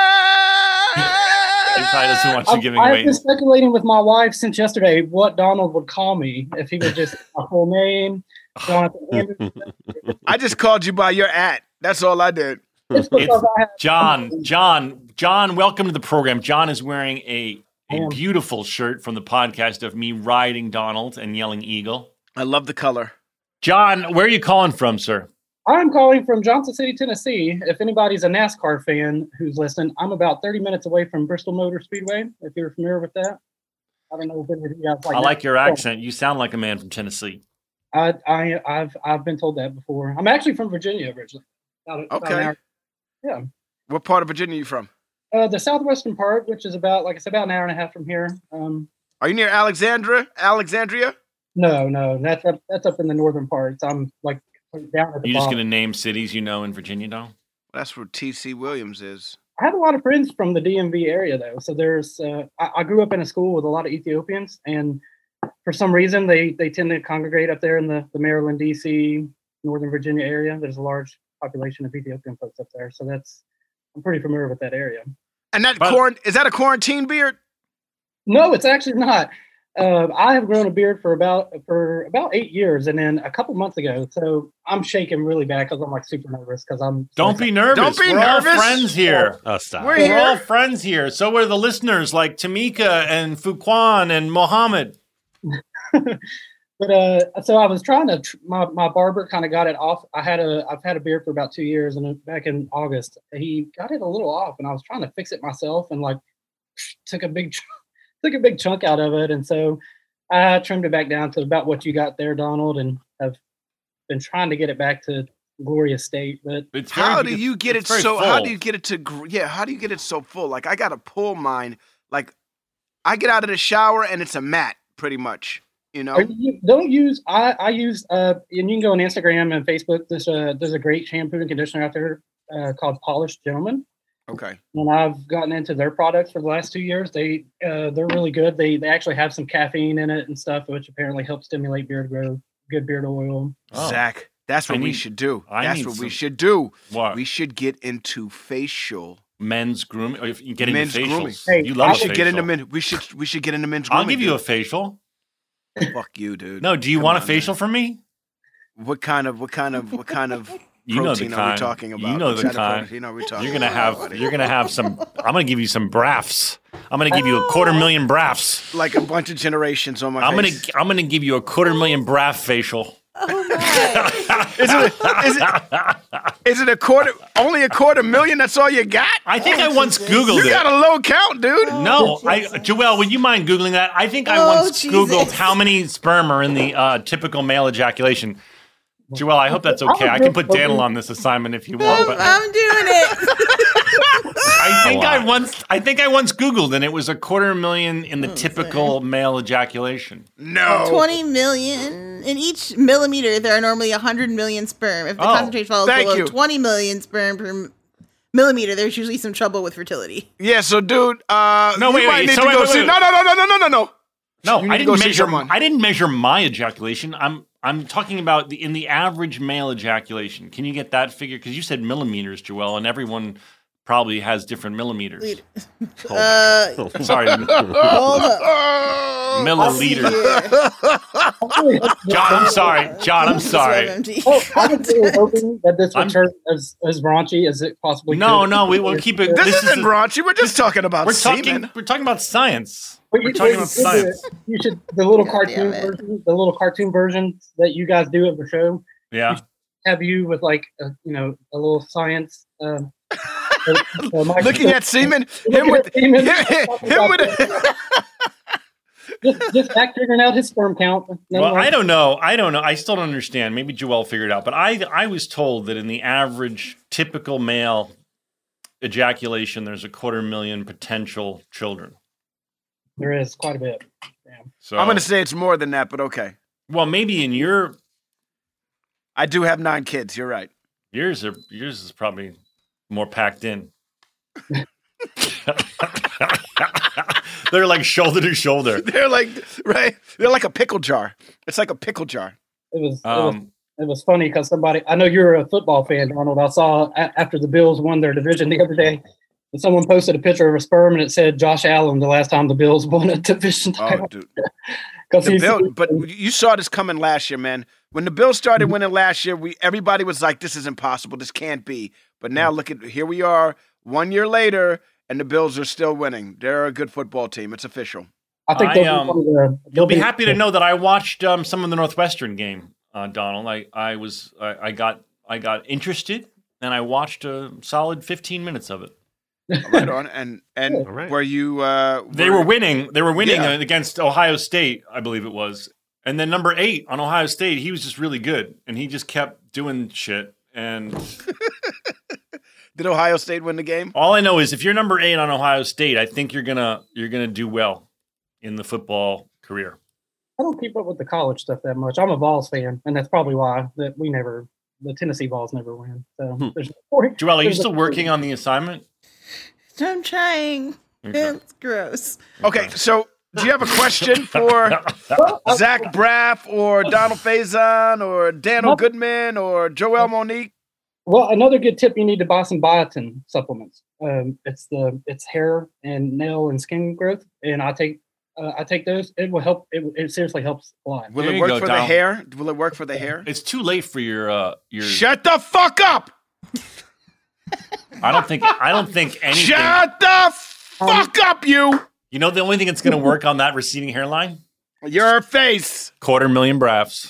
probably doesn't want you giving I've away. been speculating with my wife since yesterday what Donald would call me if he would just my full name. Jonathan Anderson. I just called you by your at. That's all I did. It's because I have John, welcome to the program. John is wearing a am. beautiful shirt from the podcast of me riding Donald and yelling Eagle. I love the color. John, where are you calling from, sir? I'm calling from Johnson City, Tennessee. If anybody's a NASCAR fan who's listening, I'm about 30 minutes away from Bristol Motor Speedway. If you're familiar with that, I don't know if any of you guys I like your NASCAR. accent. You sound like a man from Tennessee. I've been told that before. I'm actually from Virginia originally. About Okay. an hour. What part of Virginia are you from? The southwestern part, which is about, like I said, about an hour and a half from here. Are you near Alexandria? No, that's up in the northern parts. I'm like down at the You just bottom. going to name cities you know in Virginia, though? That's where T.C. Williams is. I have a lot of friends from the DMV area, though. So there's, I grew up in a school with a lot of Ethiopians, and for some reason they tend to congregate up there in the Maryland, D.C., Northern Virginia area. There's a large population of Ethiopian folks up there, so I'm pretty familiar with that area. And that But- is that a quarantine beard? No, it's actually not. I have grown a beard for about 8 years, and then a couple months ago, so I'm shaking really bad because I'm like super nervous because I'm. Don't be nervous. Don't be We're all nervous. friends here. Oh, stop. We're We're all here. friends here. So are the listeners like Tamika and Fuquan and Mohammed. But so I was trying to. My barber kind of got it off. I've had a beard for about 2 years, and back in August he got it a little off, and I was trying to fix it myself, and like took a big chunk out of it, and so I trimmed it back down to about what you got there, Donald, and have been trying to get it back to glorious state. But It's How very- do you get it it's very so? How full. do you get it to? How do you get it so full? Like I gotta pull mine. Like I get out of the shower and it's a mat, pretty much. You know. don't use. I use. And you can go on Instagram and Facebook. There's a great shampoo and conditioner out there called Polished Gentleman. Okay. And I've gotten into their products for the last 2 years. They're really good. They actually have some caffeine in it and stuff, which apparently helps stimulate beard growth. Good beard oil. Oh. Zach, that's what I we need- should do. I That's need what we some- should do. What? We should get into facial. Men's grooming. Or if you get into Men's facials. grooming. Hey, You I love We a should facial. get into men. We should get into men's grooming. I'll give you a dude. facial. Fuck you, dude. No, do you Come want a on, facial man. from me? What kind of You know the protein are we kind. talking about? You know What the kind of kind. protein are we talking You're gonna about, have. buddy? You're gonna have some. I'm gonna give you some brafs. I'm gonna give you a 250,000 brafs. like a bunch of generations on my face. I'm gonna give you a 250,000 braff facial. Oh my. Is it a quarter? Only a 250,000? That's all you got? I think I once Googled You it. got a low count, dude. No, Joelle, would you mind Googling that? I think I Oh, once Jesus. Googled how many sperm are in the typical male ejaculation. Joelle, I hope that's okay. I can put Daniel on this assignment if you want, but I'm doing it. I think I once Googled, and it was 250,000 in the typical male ejaculation. No. 20 million. In each millimeter, there are normally 100 million sperm. If the concentration falls below 20 million sperm per millimeter, there's usually some trouble with fertility. Yeah, so dude, no, wait, wait. So wait. No. No, I didn't measure. I didn't measure my ejaculation. I'm talking about in the average male ejaculation. Can you get that figure? Because you said millimeters, Joelle, and everyone probably has different millimeters. Sorry, Hold up. milliliters. John, I'm sorry. I was really hoping that this would turn as raunchy as it possibly could. No, we will keep it. This isn't raunchy. We're just talking about semen. We're talking about science. We're talking about science. You should the little cartoon versions that you guys do of the show. Yeah, have you with like a little science. Looking at semen, just back figuring out his sperm count. Well, I don't know. I still don't understand. Maybe Joelle figured it out, but I was told that in the average typical male ejaculation, there's 250,000 potential children. There is quite a bit. Damn. So I'm going to say it's more than that, but okay. Well, maybe in your, I do have 9 kids. You're right. Yours is probably more packed in. They're like shoulder to shoulder. They're like They're like a pickle jar. It's like a pickle jar. It was funny because I know you're a football fan, Arnold. I saw after the Bills won their division the other day, and someone posted a picture of a sperm and it said Josh Allen the last time the Bills won a division title. Oh, dude. But you saw this coming last year, man. When the Bills started winning last year, everybody was like, "This is impossible. This can't be." But now here we are, 1 year later, and the Bills are still winning. They're a good football team. It's official. I think you'll be happy to know that I watched some of the Northwestern game, Donald. I got interested, and I watched a solid 15 minutes of it. Right on. And were you? They were winning. They were winning against Ohio State, I believe it was. And then number 8 on Ohio State, he was just really good, and he just kept doing shit. And did Ohio State win the game? All I know is if you're number 8 on Ohio State, I think you're gonna do well in the football career. I don't keep up with the college stuff that much. I'm a Vols fan, and that's probably why the Tennessee Vols never win. So Joelle, are you still working on the assignment? I'm trying. Okay. It's gross. Okay, so do you have a question for Zach Braff or Donald Faison or Daniel Goodman or Joelle Monique? Well, another good tip: you need to buy some biotin supplements. It's hair and nail and skin growth, and I take those. It will help. It seriously helps a lot. Will it work for the hair? Will it work for the hair? It's too late for your. Shut the fuck up! I don't think anything. Shut the fuck up, you! You know the only thing that's going to work on that receding hairline? Your face. 250,000 Braffs.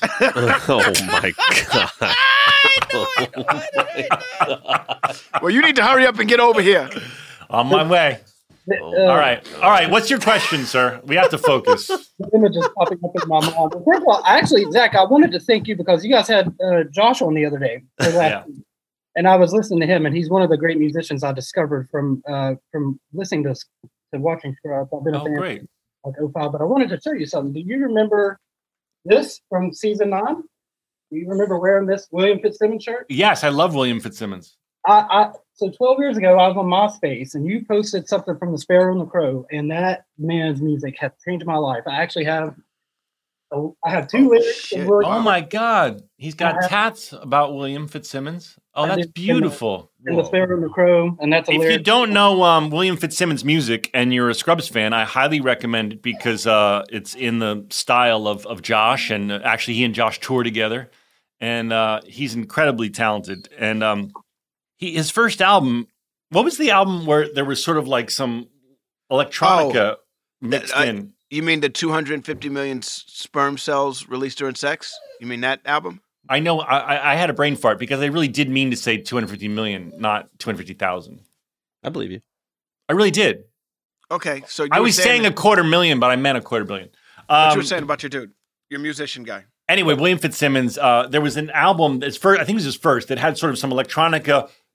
Oh my god! Well, you need to hurry up and get over here. On my way. All right. What's your question, sir? We have to focus. The image is popping up in my mind. First of all, actually, Zach, I wanted to thank you because you guys had Josh on the other day. And I was listening to him, and he's one of the great musicians I discovered from listening to watching Scrubs. I've been a fan great. Like 05, but I wanted to show you something. Do you remember this from season 9? Do you remember wearing this William Fitzsimmons shirt? Yes, I love William Fitzsimmons. So 12 years ago, I was on MySpace, and you posted something from The Sparrow and the Crow, and that man's music has changed my life. I actually have 2 lyrics. Oh my God, he's got tats about William Fitzsimmons. Oh, that's beautiful. And The Sparrow and the Crow, and that's a lyric. If you don't know William Fitzsimmons' music and you're a Scrubs fan, I highly recommend it because it's in the style of Josh, and actually he and Josh tour together, and he's incredibly talented. And his first album, what was the album where there was sort of like some electronica mixed in? You mean the 250 million sperm cells released during sex? You mean that album? I know. I had a brain fart because I really did mean to say 250 million, not 250,000. I believe you. I really did. Okay, so I was saying 250,000, but I meant 250,000. What you were saying about your dude, your musician guy. Anyway, William Fitzsimmons. There was an album. I think it was his first that had sort of some electronica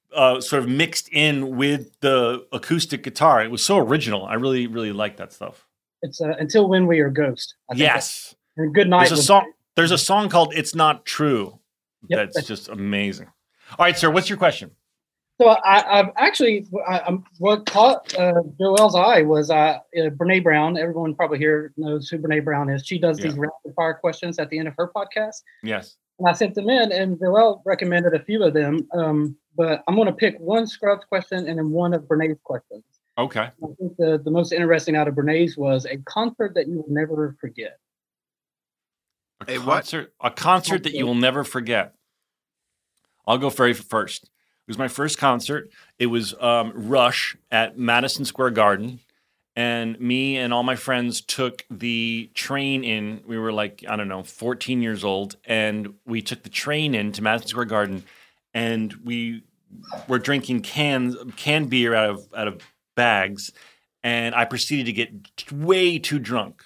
sort of mixed in with the acoustic guitar. It was so original. I really, really like that stuff. It's Until When We Are Ghost. I think Yes. and Good Night. There's a song called It's Not True. Yep. That's just amazing. All right, sir, what's your question? So I've actually, what caught Joel's eye was Brene Brown. Everyone probably here knows who Brene Brown is. She does these rapid fire questions at the end of her podcast. Yes. And I sent them in, and Joel recommended a few of them. But I'm going to pick one Scrubs question and then one of Brene's questions. Okay. I think the most interesting out of Brene's was a concert that you will never forget. A concert that you will never forget. I'll go first. It was my first concert. It was Rush at Madison Square Garden. And me and all my friends took the train in. We were 14 years old. And we took the train in to Madison Square Garden. And we were drinking canned beer out of bags. And I proceeded to get way too drunk,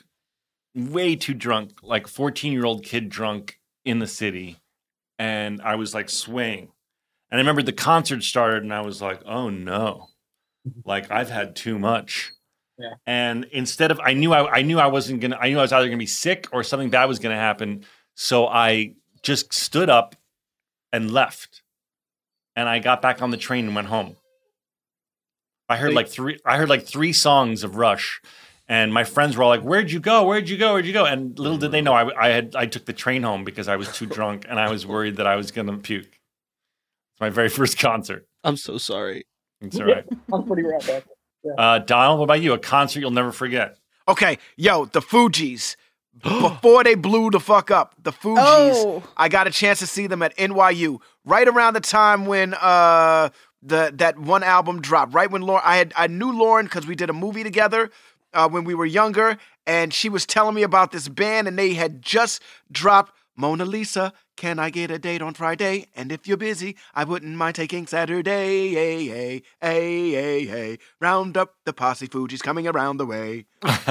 like 14-year-old kid drunk in the city. And I was swaying. And I remember the concert started and I was like, oh no, I've had too much. Yeah. And instead of, I knew I was either going to be sick or something bad was going to happen. So I just stood up and left. And I got back on the train and went home. I heard three songs of Rush. And my friends were all like, where'd you go? Where'd you go? Where'd you go? And little did they know I took the train home because I was too drunk and I was worried that I was going to puke. It's my very first concert. I'm so sorry. It's all right. I'm pretty wrapped up. Yeah. Donald, what about you? A concert you'll never forget? Okay, yo, the Fugees. Before they blew the fuck up, the Fugees, I got a chance to see them at NYU right around the time when that one album dropped. Right when Lauren, I knew Lauren because we did a movie together when we were younger, and she was telling me about this band, and they had just dropped Mona Lisa. Can I get a date on Friday? And if you're busy, I wouldn't mind taking Saturday. Hey. Round up the posse, Fugees coming around the way.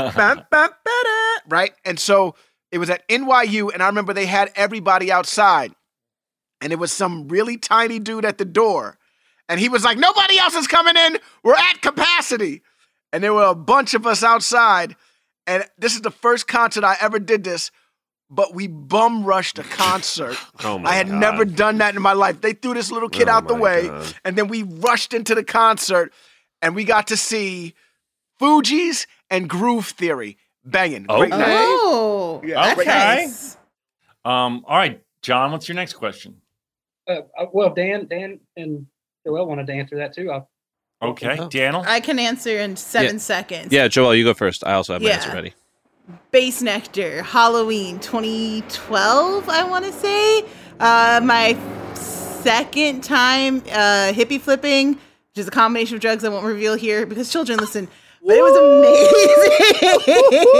Right? And so it was at NYU, and I remember they had everybody outside. And it was some really tiny dude at the door. And he was like, nobody else is coming in. We're at capacity. And there were a bunch of us outside. And this is the first concert I ever did this. But we bum rushed a concert. I had never done that in my life. They threw this little kid out the way, and then we rushed into the concert, and we got to see Fugees and Groove Theory. Banging. Great night. Oh, yeah, that's nice. All right, John, what's your next question? Well, Dan and Joel wanted to answer that too. Okay, Daniel? I can answer in 7 seconds. Yeah, Joel, you go first. I also have my answer ready. Bass Nectar, Halloween 2012, I want to say. My second time hippie flipping, which is a combination of drugs I won't reveal here because children listen. But it was amazing.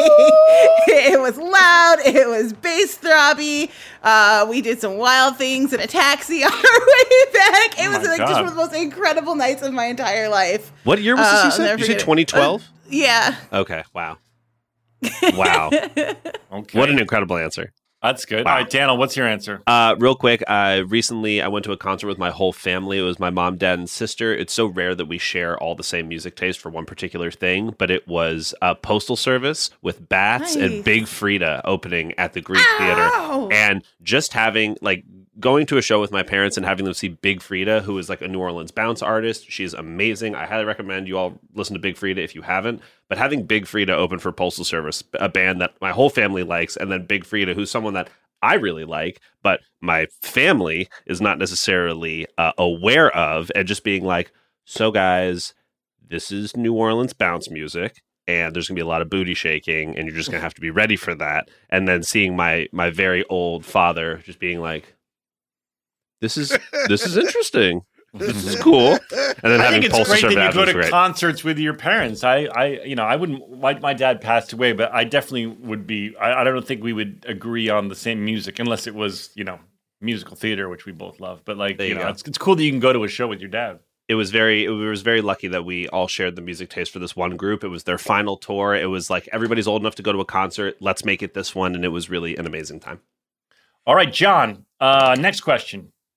It was loud. It was bass throbby. We did some wild things in a taxi on our way back. It was just one of the most incredible nights of my entire life. What year was this you said? You said 2012? Yeah. Okay, wow. Wow. Okay. What an incredible answer. That's good. Wow. All right, Daniel, what's your answer? Real quick, recently I went to a concert with my whole family. It was my mom, dad, and sister. It's so rare that we share all the same music taste for one particular thing, but it was Postal Service with Bats and Big Frida opening at the Greek Theater. And just having, going to a show with my parents and having them see Big Frida, who is a New Orleans bounce artist. She's amazing. I highly recommend you all listen to Big Frida if you haven't. But having Big Frida open for Postal Service, a band that my whole family likes, and then Big Frida, who's someone that I really like, but my family is not necessarily aware of, and just being like, so guys, this is New Orleans bounce music, and there's going to be a lot of booty shaking, and you're just going to have to be ready for that. And then seeing my very old father just being like, this is interesting. This is cool. And then I think it's great that you go to concerts with your parents. I wouldn't. My dad passed away, but I definitely would be. I don't think we would agree on the same music unless it was, musical theater, which we both love. But it's cool that you can go to a show with your dad. It was very lucky that we all shared the music taste for this one group. It was their final tour. It was like everybody's old enough to go to a concert. Let's make it this one, and it was really an amazing time. All right, John. Next question.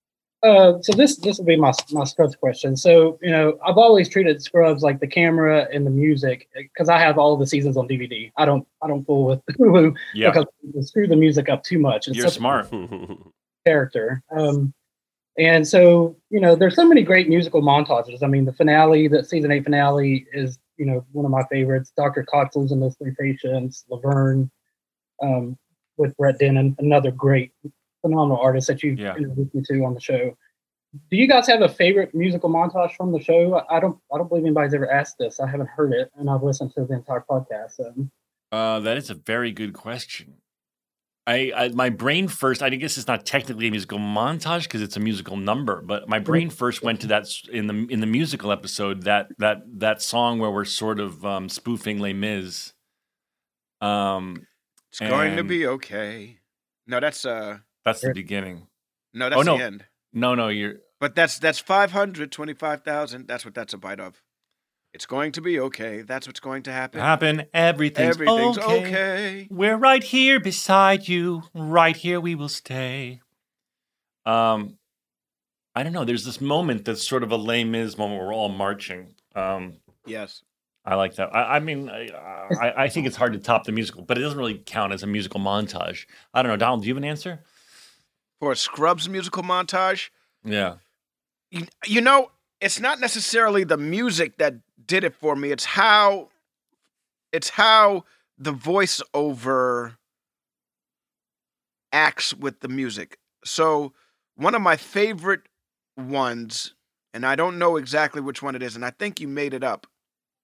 So this will be my Scrubs question. So I've always treated Scrubs like the camera and the music because I have all the seasons on DVD. I don't fool with Hulu because they screw the music up too much. It's You're smart. Character. And so there's so many great musical montages. I mean, the finale, the season 8 finale, is one of my favorites. Dr. Coxell's and those 3 patients, Laverne, with Brett Dennen, another great, phenomenal artist that you've introduced me to on the show. Do you guys have a favorite musical montage from the show? I don't believe anybody's ever asked this. I haven't heard it, and I've listened to the entire podcast. That is a very good question. My brain first, I guess it's not technically a musical montage because it's a musical number, but my brain first went to that in the musical episode, that song where we're sort of spoofing Les Mis. It's going to be okay. No, that's the beginning. No, that's the end. No, you're. But that's 525,000. That's what that's a bite of. It's going to be okay. That's what's going to happen. Everything's okay. We're right here beside you. Right here we will stay. I don't know. There's this moment that's sort of a Les Mis moment where we're all marching. Yes. I like that. I mean, I think it's hard to top the musical, but it doesn't really count as a musical montage. I don't know. Donald, do you have an answer? For a Scrubs musical montage? Yeah. It's not necessarily the music that did it for me. It's how the voiceover acts with the music. So one of my favorite ones, and I don't know exactly which one it is, and I think you made it up,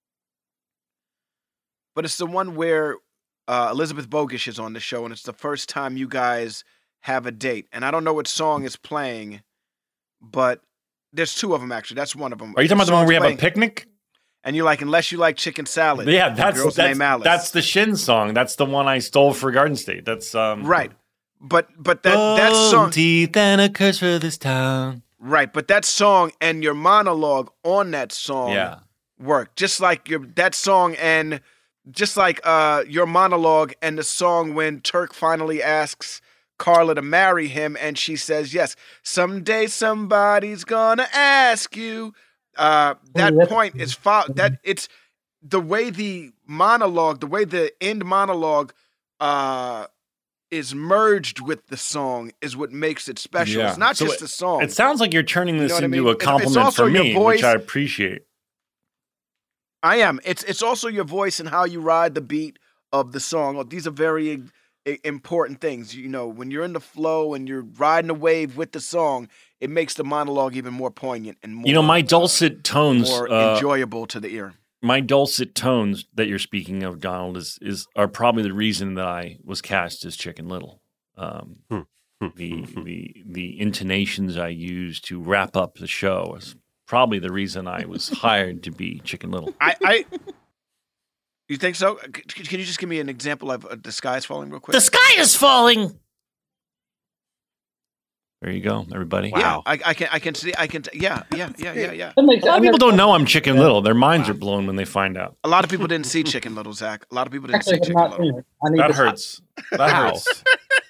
but it's the one where Elizabeth Bogusch is on the show, and it's the first time you guys have a date. And I don't know what song is playing, but there's 2 of them, actually. That's one of them. Are you talking about the one where we have a picnic? And you're like, unless you like chicken salad. Yeah, that's the Shin song. That's the one I stole for Garden State. That's right. But that song, teeth and a curse for this town. Right, but that song and your monologue on that song work. Just like that song and just like your monologue and the song when Turk finally asks Carla to marry him, and she says, yes, someday somebody's gonna ask you. That point is that it's the way the end monologue is merged with the song is what makes it special. It's not just the song. It sounds like you're turning this into a compliment for me, which I appreciate. I am. It's also your voice and how you ride the beat of the song. These are very important things. When you're in the flow and you're riding a wave with the song, it makes the monologue even more poignant and more. My dulcet tones, more enjoyable to the ear. My dulcet tones that you're speaking of, Donald, are probably the reason that I was cast as Chicken Little. The intonations I use to wrap up the show is probably the reason I was hired to be Chicken Little. You think so? Can you just give me an example of The Sky is Falling real quick? The sky is falling! There you go, everybody. Wow. Yeah, I can see. Yeah. A lot of people don't know I'm Chicken Little. Their minds are blown when they find out. A lot of people didn't see Chicken Little, Zach. A lot of people didn't see Chicken Little. That hurts. That hurts.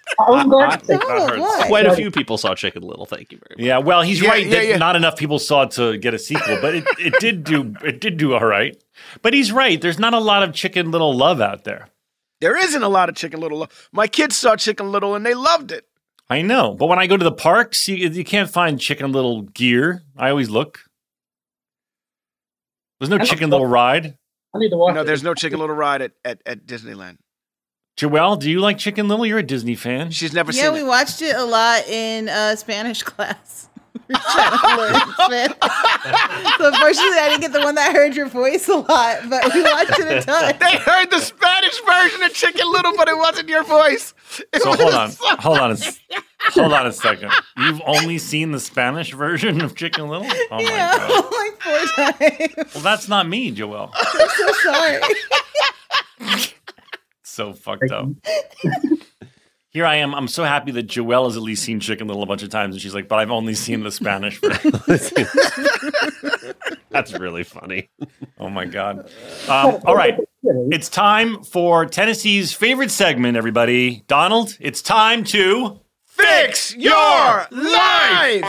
Quite a few people saw Chicken Little. Thank you very much. Yeah, well, he's right that not enough people saw it to get a sequel, but it did do all right. But he's right. There's not a lot of Chicken Little love out there. There isn't a lot of Chicken Little love. My kids saw Chicken Little and they loved it. I know, but when I go to the parks, you can't find Chicken Little gear. I always look. There's no Chicken Little ride. I need to watch. No, there's no Chicken Little ride at Disneyland. Joelle, do you like Chicken Little? You're a Disney fan. She's never seen it. Yeah, we watched it a lot in Spanish class. Trying to learn Spanish. So unfortunately, I didn't get the one that heard your voice a lot, but we watched it a ton. They heard the Spanish version of Chicken Little, but it wasn't your voice. Hold on a second. You've only seen the Spanish version of Chicken Little? Oh my God. Like 4 times. Well, that's not me, Joelle. I'm so sorry. So fucked up. Here I am. I'm so happy that Joelle has at least seen Chicken Little a bunch of times, and she's like, but I've only seen the Spanish version. That's really funny. Oh my God. All right. It's time for Tennessee's favorite segment, everybody. Donald, it's time to fix your life.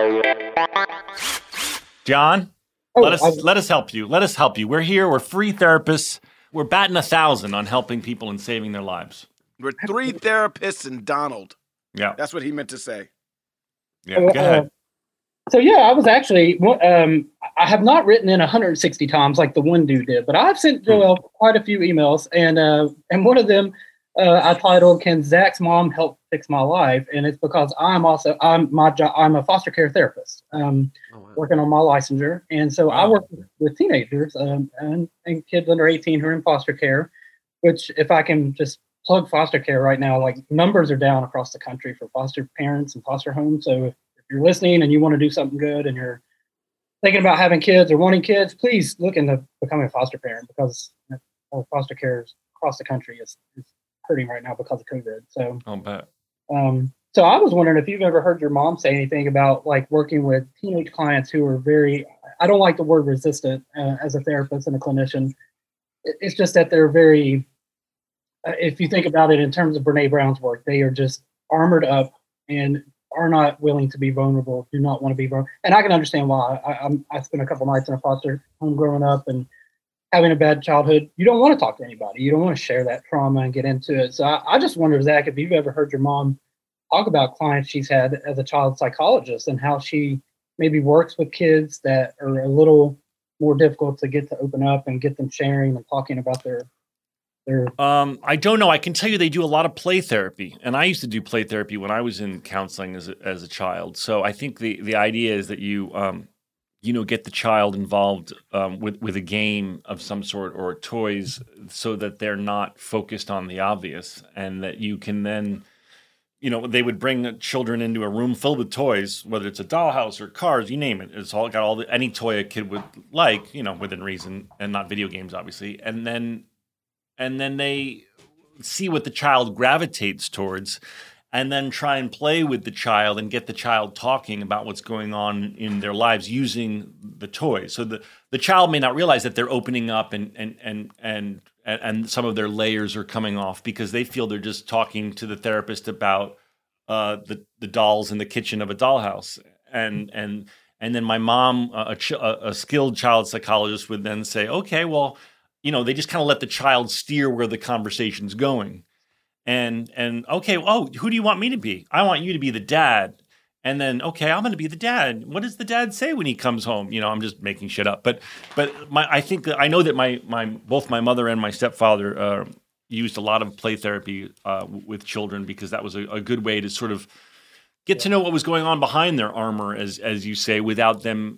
John, Oh, let us help you. Let us help you. We're here. We're free therapists. We're batting 1,000 on helping people and saving their lives. We're 3 therapists and Donald. Yeah. That's what he meant to say. Yeah. Go ahead. So yeah, I was actually, I have not written in 160 times like the one dude did, but I've sent Joel quite a few emails, and one of them I titled "Can Zach's Mom Help Fix My Life?" And it's because I'm a foster care therapist, working on my licensure, and so I work with teenagers and kids under 18 who are in foster care. Which, if I can just plug foster care right now, like numbers are down across the country for foster parents and foster homes. So if you're listening and you want to do something good and you're thinking about having kids or wanting kids, please look into becoming a foster parent, because foster care across the country is hurting right now because of COVID. So I'll bet. So I was wondering if you've ever heard your mom say anything about like working with teenage clients who are very, I don't like the word resistant as a therapist and a clinician. It's just that they're very, if you think about it in terms of Brene Brown's work, they are just armored up and are not willing to be vulnerable, do not want to be vulnerable. And I can understand why. I spent a couple nights in a foster home growing up and having a bad childhood. You don't want to talk to anybody. You don't want to share that trauma and get into it. So I just wonder, Zach, if you've ever heard your mom talk about clients she's had as a child psychologist and how she maybe works with kids that are a little more difficult to get to open up and get them sharing and talking about their I don't know. I can tell you they do a lot of play therapy, and I used to do play therapy when I was in counseling as a child. So I think the idea is that you get the child involved with a game of some sort or toys, so that they're not focused on the obvious, and that you can then, they would bring children into a room filled with toys, whether it's a dollhouse or cars, you name it. It's all got any toy a kid would like, within reason, and not video games, obviously, and then they see what the child gravitates towards, and then try and play with the child and get the child talking about what's going on in their lives using the toys. So the child may not realize that they're opening up and some of their layers are coming off because they feel they're just talking to the therapist about the dolls in the kitchen of a dollhouse. And then my mom, a skilled child psychologist, would then say, okay, well, they just kind of let the child steer where the conversation's going. And okay, who do you want me to be? I want you to be the dad. And then, okay, I'm going to be the dad. What does the dad say when he comes home? I'm just making shit up. But I think that I know that both my mother and my stepfather used a lot of play therapy with children, because that was a good way to sort of get to know what was going on behind their armor, as you say, without them,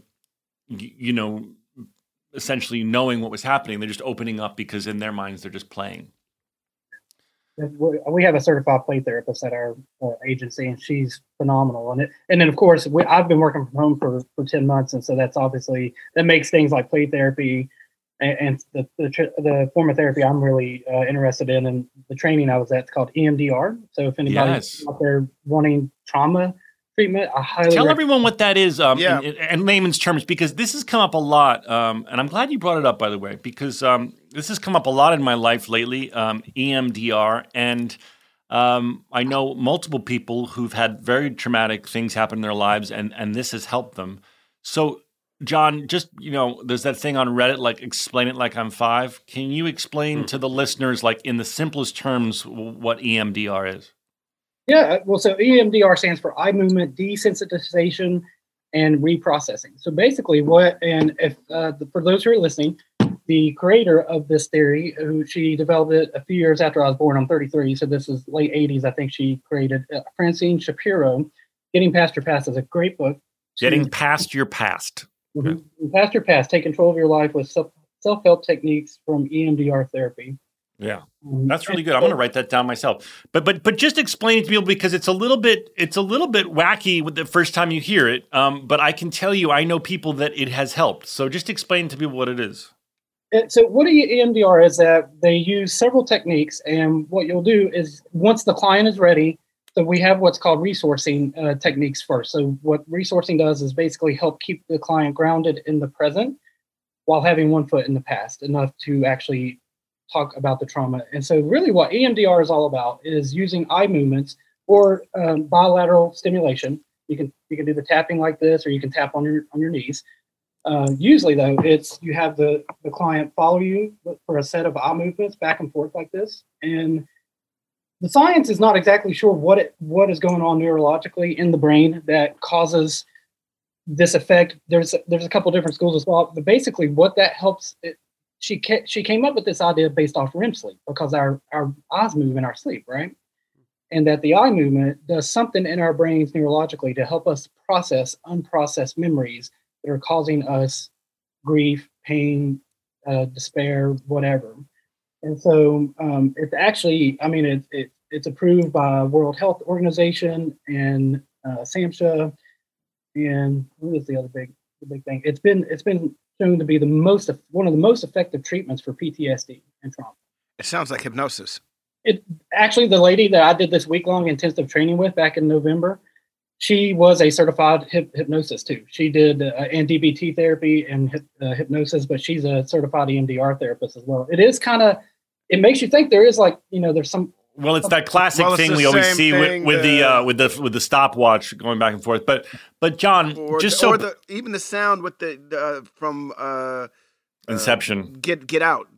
essentially knowing what was happening. They're just opening up because in their minds they're just playing. We have a certified play therapist at our agency, and she's phenomenal. And then of course I've been working from home for 10 months, and so that's obviously that makes things like play therapy and the form of therapy I'm really interested in, and the training I was at, it's called EMDR. So if anybody's out there wanting trauma treatment, I highly tell everyone what that is in layman's terms, because this has come up a lot, and I'm glad you brought it up, by the way, because this has come up a lot in my life lately, EMDR, and I know multiple people who've had very traumatic things happen in their lives, and this has helped them. So, John, just, there's that thing on Reddit, like, explain it like I'm 5. Can you explain to the listeners, like, in the simplest terms, what EMDR is? Yeah, well, so EMDR stands for eye movement desensitization and reprocessing. So basically for those who are listening, the creator of this theory, she developed it a few years after I was born. I'm 33, so this is late 80s. I think she created Francine Shapiro. Getting Past Your Past is a great book. Getting Past Your Past. Mm-hmm. Past Your Past, take control of your life with self-help techniques from EMDR therapy. Yeah, that's really good. I'm going to write that down myself. But just explain it to people, because it's a little bit wacky with the first time you hear it. But I can tell you, I know people that it has helped. So just explain to people what it is. So what EMDR is that they use several techniques, and what you'll do is once the client is ready, so we have what's called resourcing techniques first. So what resourcing does is basically help keep the client grounded in the present while having one foot in the past, enough to actually talk about the trauma. And so really what EMDR is all about is using eye movements or bilateral stimulation. You can do the tapping like this, or you can tap on your knees. Usually, though, it's you have the client follow you for a set of eye movements back and forth like this, and the science is not exactly sure what is going on neurologically in the brain that causes this effect. There's a couple different schools of thought, but basically, what that helps. She came up with this idea based off REM sleep, because our eyes move in our sleep, right? And that the eye movement does something in our brains neurologically to help us process unprocessed memories that are causing us grief, pain, despair, whatever. And so it's actually, I mean, it's approved by World Health Organization and SAMHSA, and what is the big thing? It's been shown to be one of the most effective treatments for PTSD and trauma. It sounds like hypnosis. It actually, the lady that I did this week-long intensive training with back in November, she was a certified hypnosis too. She did NDBT therapy and hypnosis, but she's a certified EMDR therapist as well. It is it makes you think there is there's some. Well, it's that classic thing we always see with the stopwatch going back and forth. But John, even the sound with from Inception. Get out.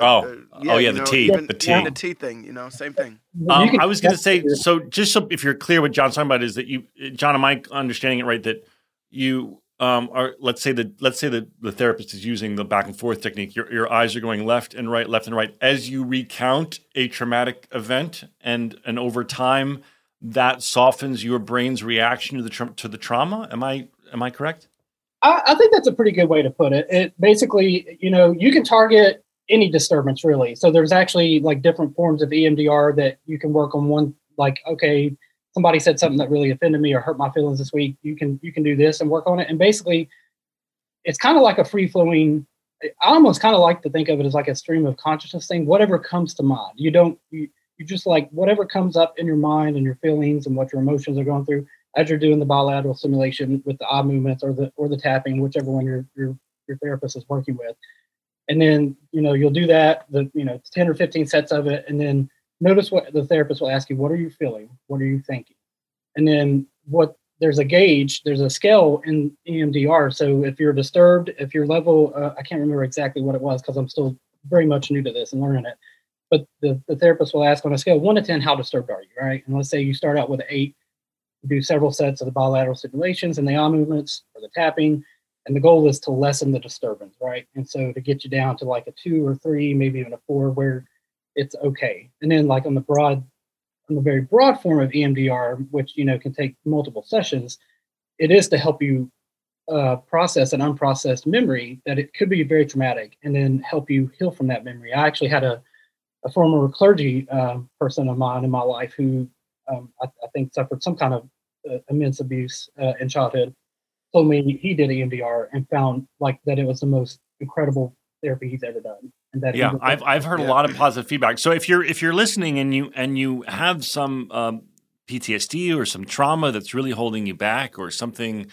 The T. The T thing, same thing. I was going to say, so if you're clear what John's talking about is that John, am I understanding it right that you are, let's say the therapist is using the back and forth technique. Your eyes are going left and right as you recount a traumatic event, and over time that softens your brain's reaction to the trauma. Am I correct? I think that's a pretty good way to put it. It basically, you can target any disturbance really. So there's actually like different forms of EMDR that you can work on. One, like, okay, somebody said something that really offended me or hurt my feelings this week. You can do this and work on it. And basically it's kind of like a free flowing, I almost kind of like to think of it as like a stream of consciousness thing. Whatever comes to mind, you just like whatever comes up in your mind and your feelings and what your emotions are going through as you're doing the bilateral stimulation with the eye movements or the tapping, whichever one your therapist is working with. And then, you'll do that, 10 or 15 sets of it. And then notice what the therapist will ask you. What are you feeling? What are you thinking? And then there's a gauge, there's a scale in EMDR. So if you're disturbed, if your level, I can't remember exactly what it was because I'm still very much new to this and learning it. But the therapist will ask on a scale of 1 to 10, how disturbed are you, right? And let's say you start out with an 8, you do several sets of the bilateral stimulations and the eye movements or the tapping. And the goal is to lessen the disturbance, right? And so to get you down to like a 2 or 3, maybe even a 4, where it's okay. And then like on the very broad form of EMDR, which, can take multiple sessions, it is to help you process an unprocessed memory that it could be very traumatic and then help you heal from that memory. I actually had a former clergy person of mine in my life who I think suffered some kind of immense abuse in childhood. Told me he did EMDR and found like that it was the most incredible therapy he's ever done. And that I've heard a lot of positive feedback. So if you're listening and you have some PTSD or some trauma that's really holding you back, or something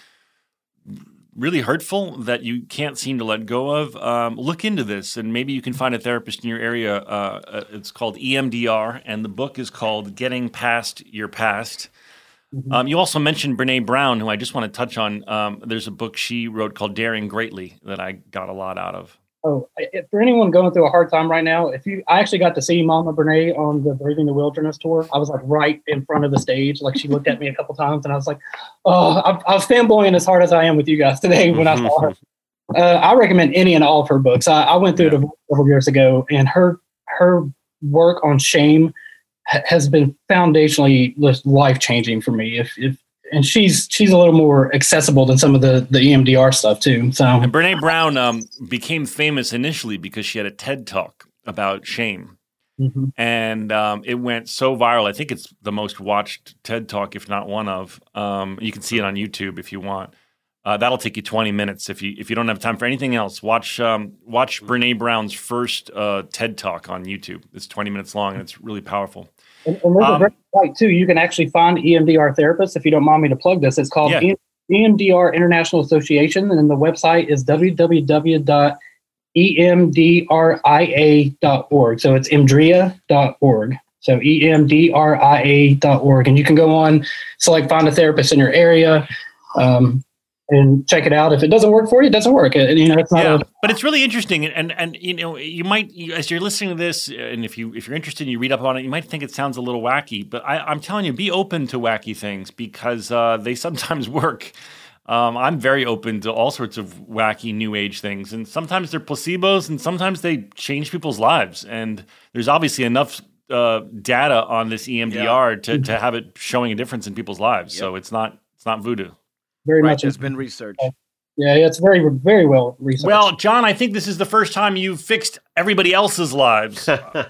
really hurtful that you can't seem to let go of, look into this, and maybe you can find a therapist in your area. It's called EMDR, and the book is called Getting Past Your Past. You also mentioned Brene Brown, who I just want to touch on. There's a book she wrote called Daring Greatly that I got a lot out of. Oh, for anyone going through a hard time right now, I actually got to see Mama Brene on the Braving the Wilderness tour. I was like right in front of the stage. Like she looked at me a couple times and I was like, oh, I was fanboying as hard as I am with you guys today when I saw her. I recommend any and all of her books. I went through it several years ago, and her work on shame has been foundationally life-changing for me. And she's a little more accessible than some of the EMDR stuff too. So, and Brene Brown became famous initially because she had a TED Talk about shame, and it went so viral. I think it's the most watched TED Talk, if not one of. You can see it on YouTube if you want. That'll take you 20 minutes if you don't have time for anything else. Watch Brene Brown's first TED Talk on YouTube. It's 20 minutes long and it's really powerful. And there's a great site too. You can actually find EMDR therapists. If you don't mind me to plug this, it's called EMDR International Association, and the website is www.emdria.org. So it's emdria.org. So emdria.org. And you can go on, select find a therapist in your area, and check it out. If it doesn't work for you, it doesn't work. You know, it's not but it's really interesting. And you know, you might, as you're listening to this, and if you're interested and you read up on it, you might think it sounds a little wacky, but I'm telling you, be open to wacky things because they sometimes work. I'm very open to all sorts of wacky new age things, and sometimes they're placebos, and sometimes they change people's lives. And there's obviously enough data on this EMDR to have it showing a difference in people's lives. Yep. So it's not voodoo. Very much has been researched. Yeah, it's very, very well researched. Well, John, I think this is the first time you've fixed everybody else's lives.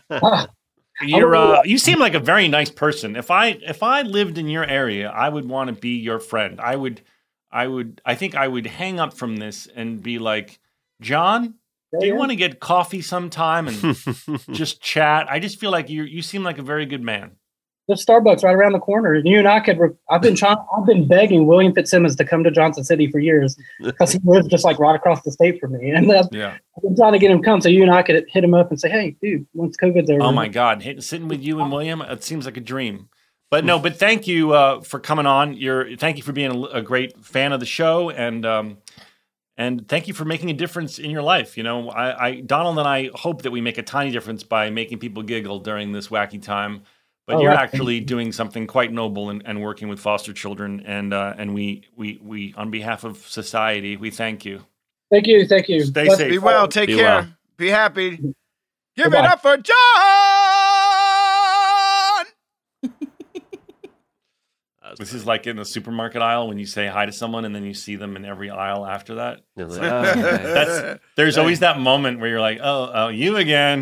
You seem like a very nice person. If I lived in your area, I would want to be your friend. I think I would hang up from this and be like, John, do you want to get coffee sometime and just chat? I just feel like you seem like a very good man. There's Starbucks right around the corner, and you and I could. I've been begging William Fitzsimmons to come to Johnson City for years because he lives just like right across the state from me, and I've been trying to get him to come so you and I could hit him up and say, "Hey, dude, once COVID's over." Oh my God, sitting with you and William, it seems like a dream. But no, but thank you for coming on. Thank you for being a great fan of the show, and thank you for making a difference in your life. You know, Donald and I hope that we make a tiny difference by making people giggle during this wacky time. But you're actually doing something quite noble and working with foster children, and we on behalf of society, we thank you. Thank you. Stay safe. Be well. Take care. Well. Be happy. Give Goodbye. It up for John. This is like in the supermarket aisle when you say hi to someone and then you see them in every aisle after that. Like, there's always that moment where you're like, oh, you again.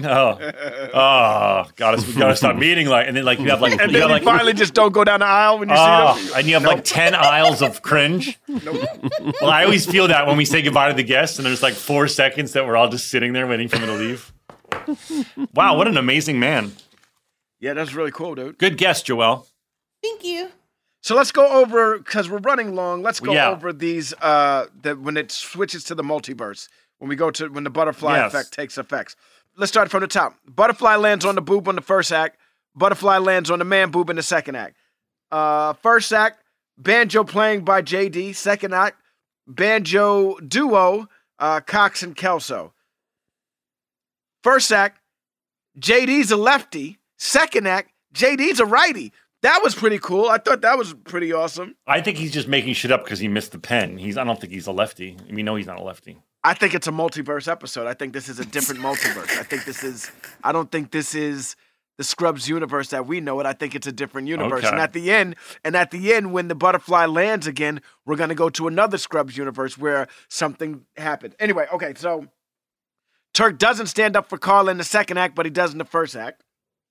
Gotta stop meeting. And then you have and then you finally just don't go down the aisle when you see them. And you have like 10 aisles of cringe. Nope. Well, I always feel that when we say goodbye to the guests and there's like 4 seconds that we're all just sitting there waiting for them to leave. Wow, what an amazing man. Yeah, that's really cool, dude. Good guest, Joelle. Thank you. So let's go over, because we're running long, let's go over these, when it switches to the multiverse, when the butterfly effect takes effects. Let's start from the top. Butterfly lands on the boob on the first act. Butterfly lands on the man boob in the second act. First act, banjo playing by JD. Second act, banjo duo, Cox and Kelso. First act, JD's a lefty. Second act, JD's a righty. That was pretty cool. I thought that was pretty awesome. I think he's just making shit up because he missed the pen. I don't think he's a lefty. We know he's not a lefty. I think it's a multiverse episode. I think this is a different multiverse. I don't think this is the Scrubs universe that we know it. I think it's a different universe. Okay. And at the end, when the butterfly lands again, we're going to go to another Scrubs universe where something happened. Anyway, okay, so Turk doesn't stand up for Carla in the second act, but he does in the first act.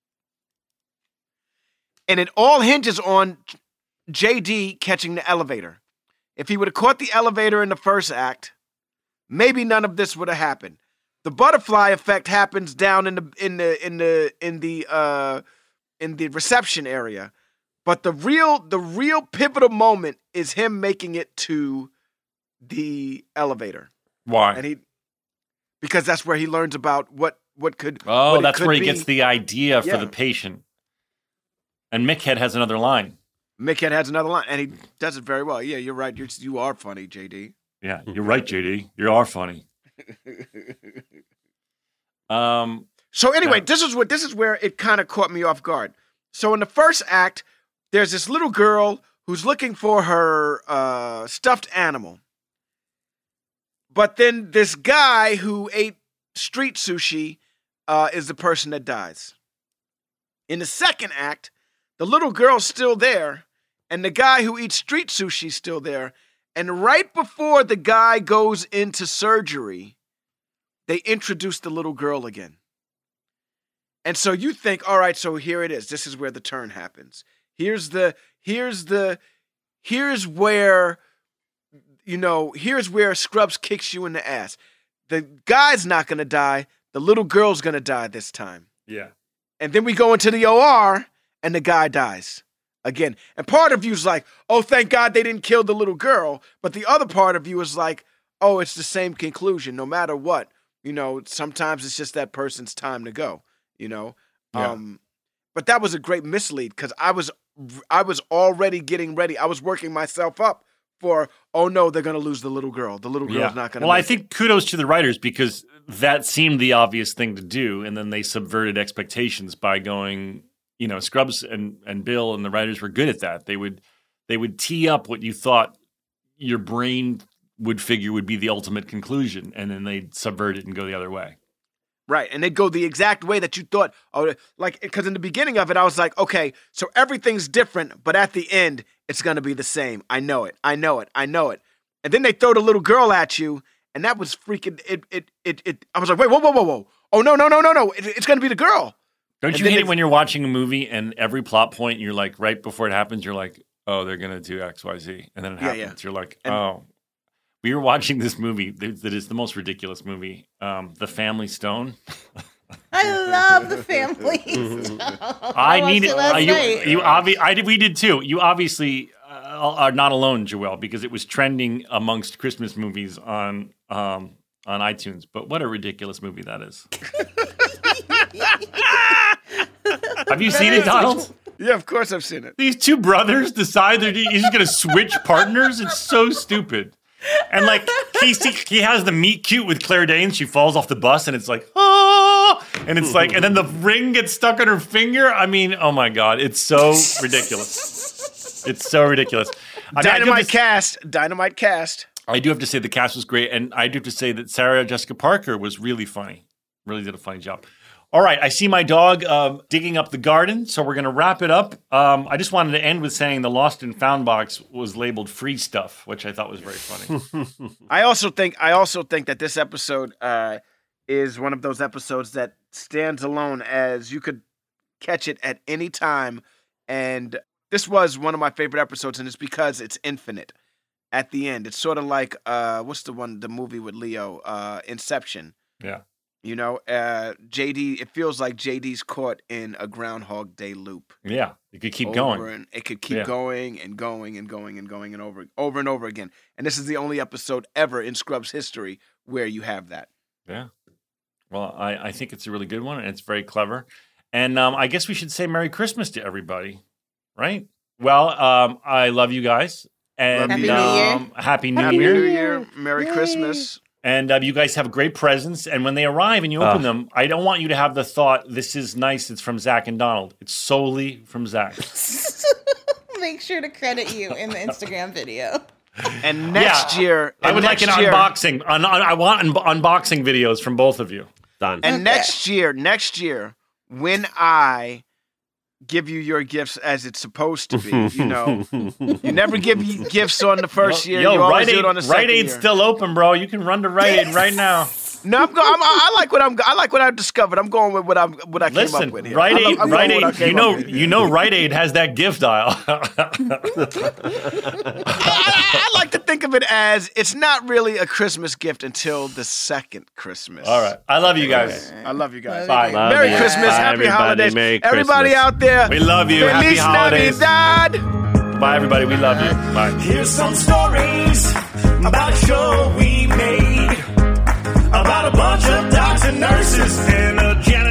And it all hinges on JD catching the elevator. If he would have caught the elevator in the first act, maybe none of this would have happened. The butterfly effect happens down in the reception area, but the real pivotal moment is him making it to the elevator. Why? Because that's where he learns about what could. Oh, what that's could where he be. gets the idea for the patient. And Mickhead has another line. And he does it very well. Yeah, you're right. You are funny, JD. Yeah, you're right, JD. You are funny. So anyway, this is where it kind of caught me off guard. So in the first act, there's this little girl who's looking for her stuffed animal. But then this guy who ate street sushi is the person that dies. In the second act, the little girl's still there, and the guy who eats street sushi's still there. And right before the guy goes into surgery, they introduce the little girl again. And so you think, all right, so here it is. This is where the turn happens. Here's where Scrubs kicks you in the ass. The guy's not going to die. The little girl's going to die this time. Yeah. And then we go into the OR, and the guy dies again. And part of you is like, oh, thank God they didn't kill the little girl. But the other part of you is like, oh, it's the same conclusion. No matter what, sometimes it's just that person's time to go, Yeah. But that was a great mislead because I was already getting ready. I was working myself up for, oh no, they're going to lose the little girl. The little girl's not going to. Well, I think kudos to the writers because that seemed the obvious thing to do, and then they subverted expectations by going, Scrubs and Bill and the writers were good at that. They would tee up what you thought your brain would figure would be the ultimate conclusion, and then they'd subvert it and go the other way. Right, and they'd go the exact way that you thought. Oh, because in the beginning of it, I was like, okay, so everything's different, but at the end, it's going to be the same. I know it. And then they throw the little girl at you, and that was freaking, I was like, wait, whoa. Oh, no. It's going to be the girl. Don't you hate it when you're watching a movie and every plot point, you're like, right before it happens, you're like, oh, they're going to do X, Y, Z. And then it happens. Yeah. You're like, oh. We were watching this movie that is the most ridiculous movie, The Family Stone. I love The Family Stone. We did too. You obviously are not alone, Joelle, because it was trending amongst Christmas movies on iTunes. But what a ridiculous movie that is. Have you seen it, Donald? Yeah, of course I've seen it. These two brothers decide he's just going to switch partners. It's so stupid. And like he has the meet cute with Claire Danes. She falls off the bus and it's like, oh, and it's like, and then the ring gets stuck on her finger. I mean, oh my God, it's so ridiculous. It's so ridiculous. Dynamite cast. I do have to say the cast was great, and I do have to say that Sarah Jessica Parker was really funny. Really did a funny job. All right, I see my dog digging up the garden, so we're going to wrap it up. I just wanted to end with saying the Lost and Found box was labeled free stuff, which I thought was very funny. I also think that this episode is one of those episodes that stands alone as you could catch it at any time. And this was one of my favorite episodes, and it's because it's infinite at the end. It's sort of like, what's the movie with Leo? Inception. Yeah. JD, it feels like JD's caught in a Groundhog Day loop. Yeah, it could keep going. And it could keep going and going and going and going and over and over again. And this is the only episode ever in Scrubs history where you have that. Yeah. Well, I think it's a really good one, and it's very clever. And I guess we should say Merry Christmas to everybody, right? Well, I love you guys. And Happy New Year. Happy New Happy Year. New Year. Merry Christmas. And you guys have great presents. And when they arrive and you open them, I don't want you to have the thought, this is nice, it's from Zach and Donald. It's solely from Zach. Make sure to credit you in the Instagram video. And next year... I would like an unboxing. I want unboxing videos from both of you. Done. And next year, when I give you your gifts as it's supposed to be, you never give you gifts on the first year. You always do it on the second year. Rite Aid's still open, bro. You can run to Rite Aid right now. No, I like what I've discovered. I'm going with what I came up with here. Rite Aid. You know, Rite Aid has that gift aisle. I like to think of it as it's not really a Christmas gift until the second Christmas. All right, I love you guys. I love you guys. Bye. Merry Christmas, happy holidays, everybody out there. We love you. Feliz Happy holidays. Navidad. Bye, everybody. We love you. Bye. Here's some stories about a show we made about a bunch of docs and nurses and a janitor.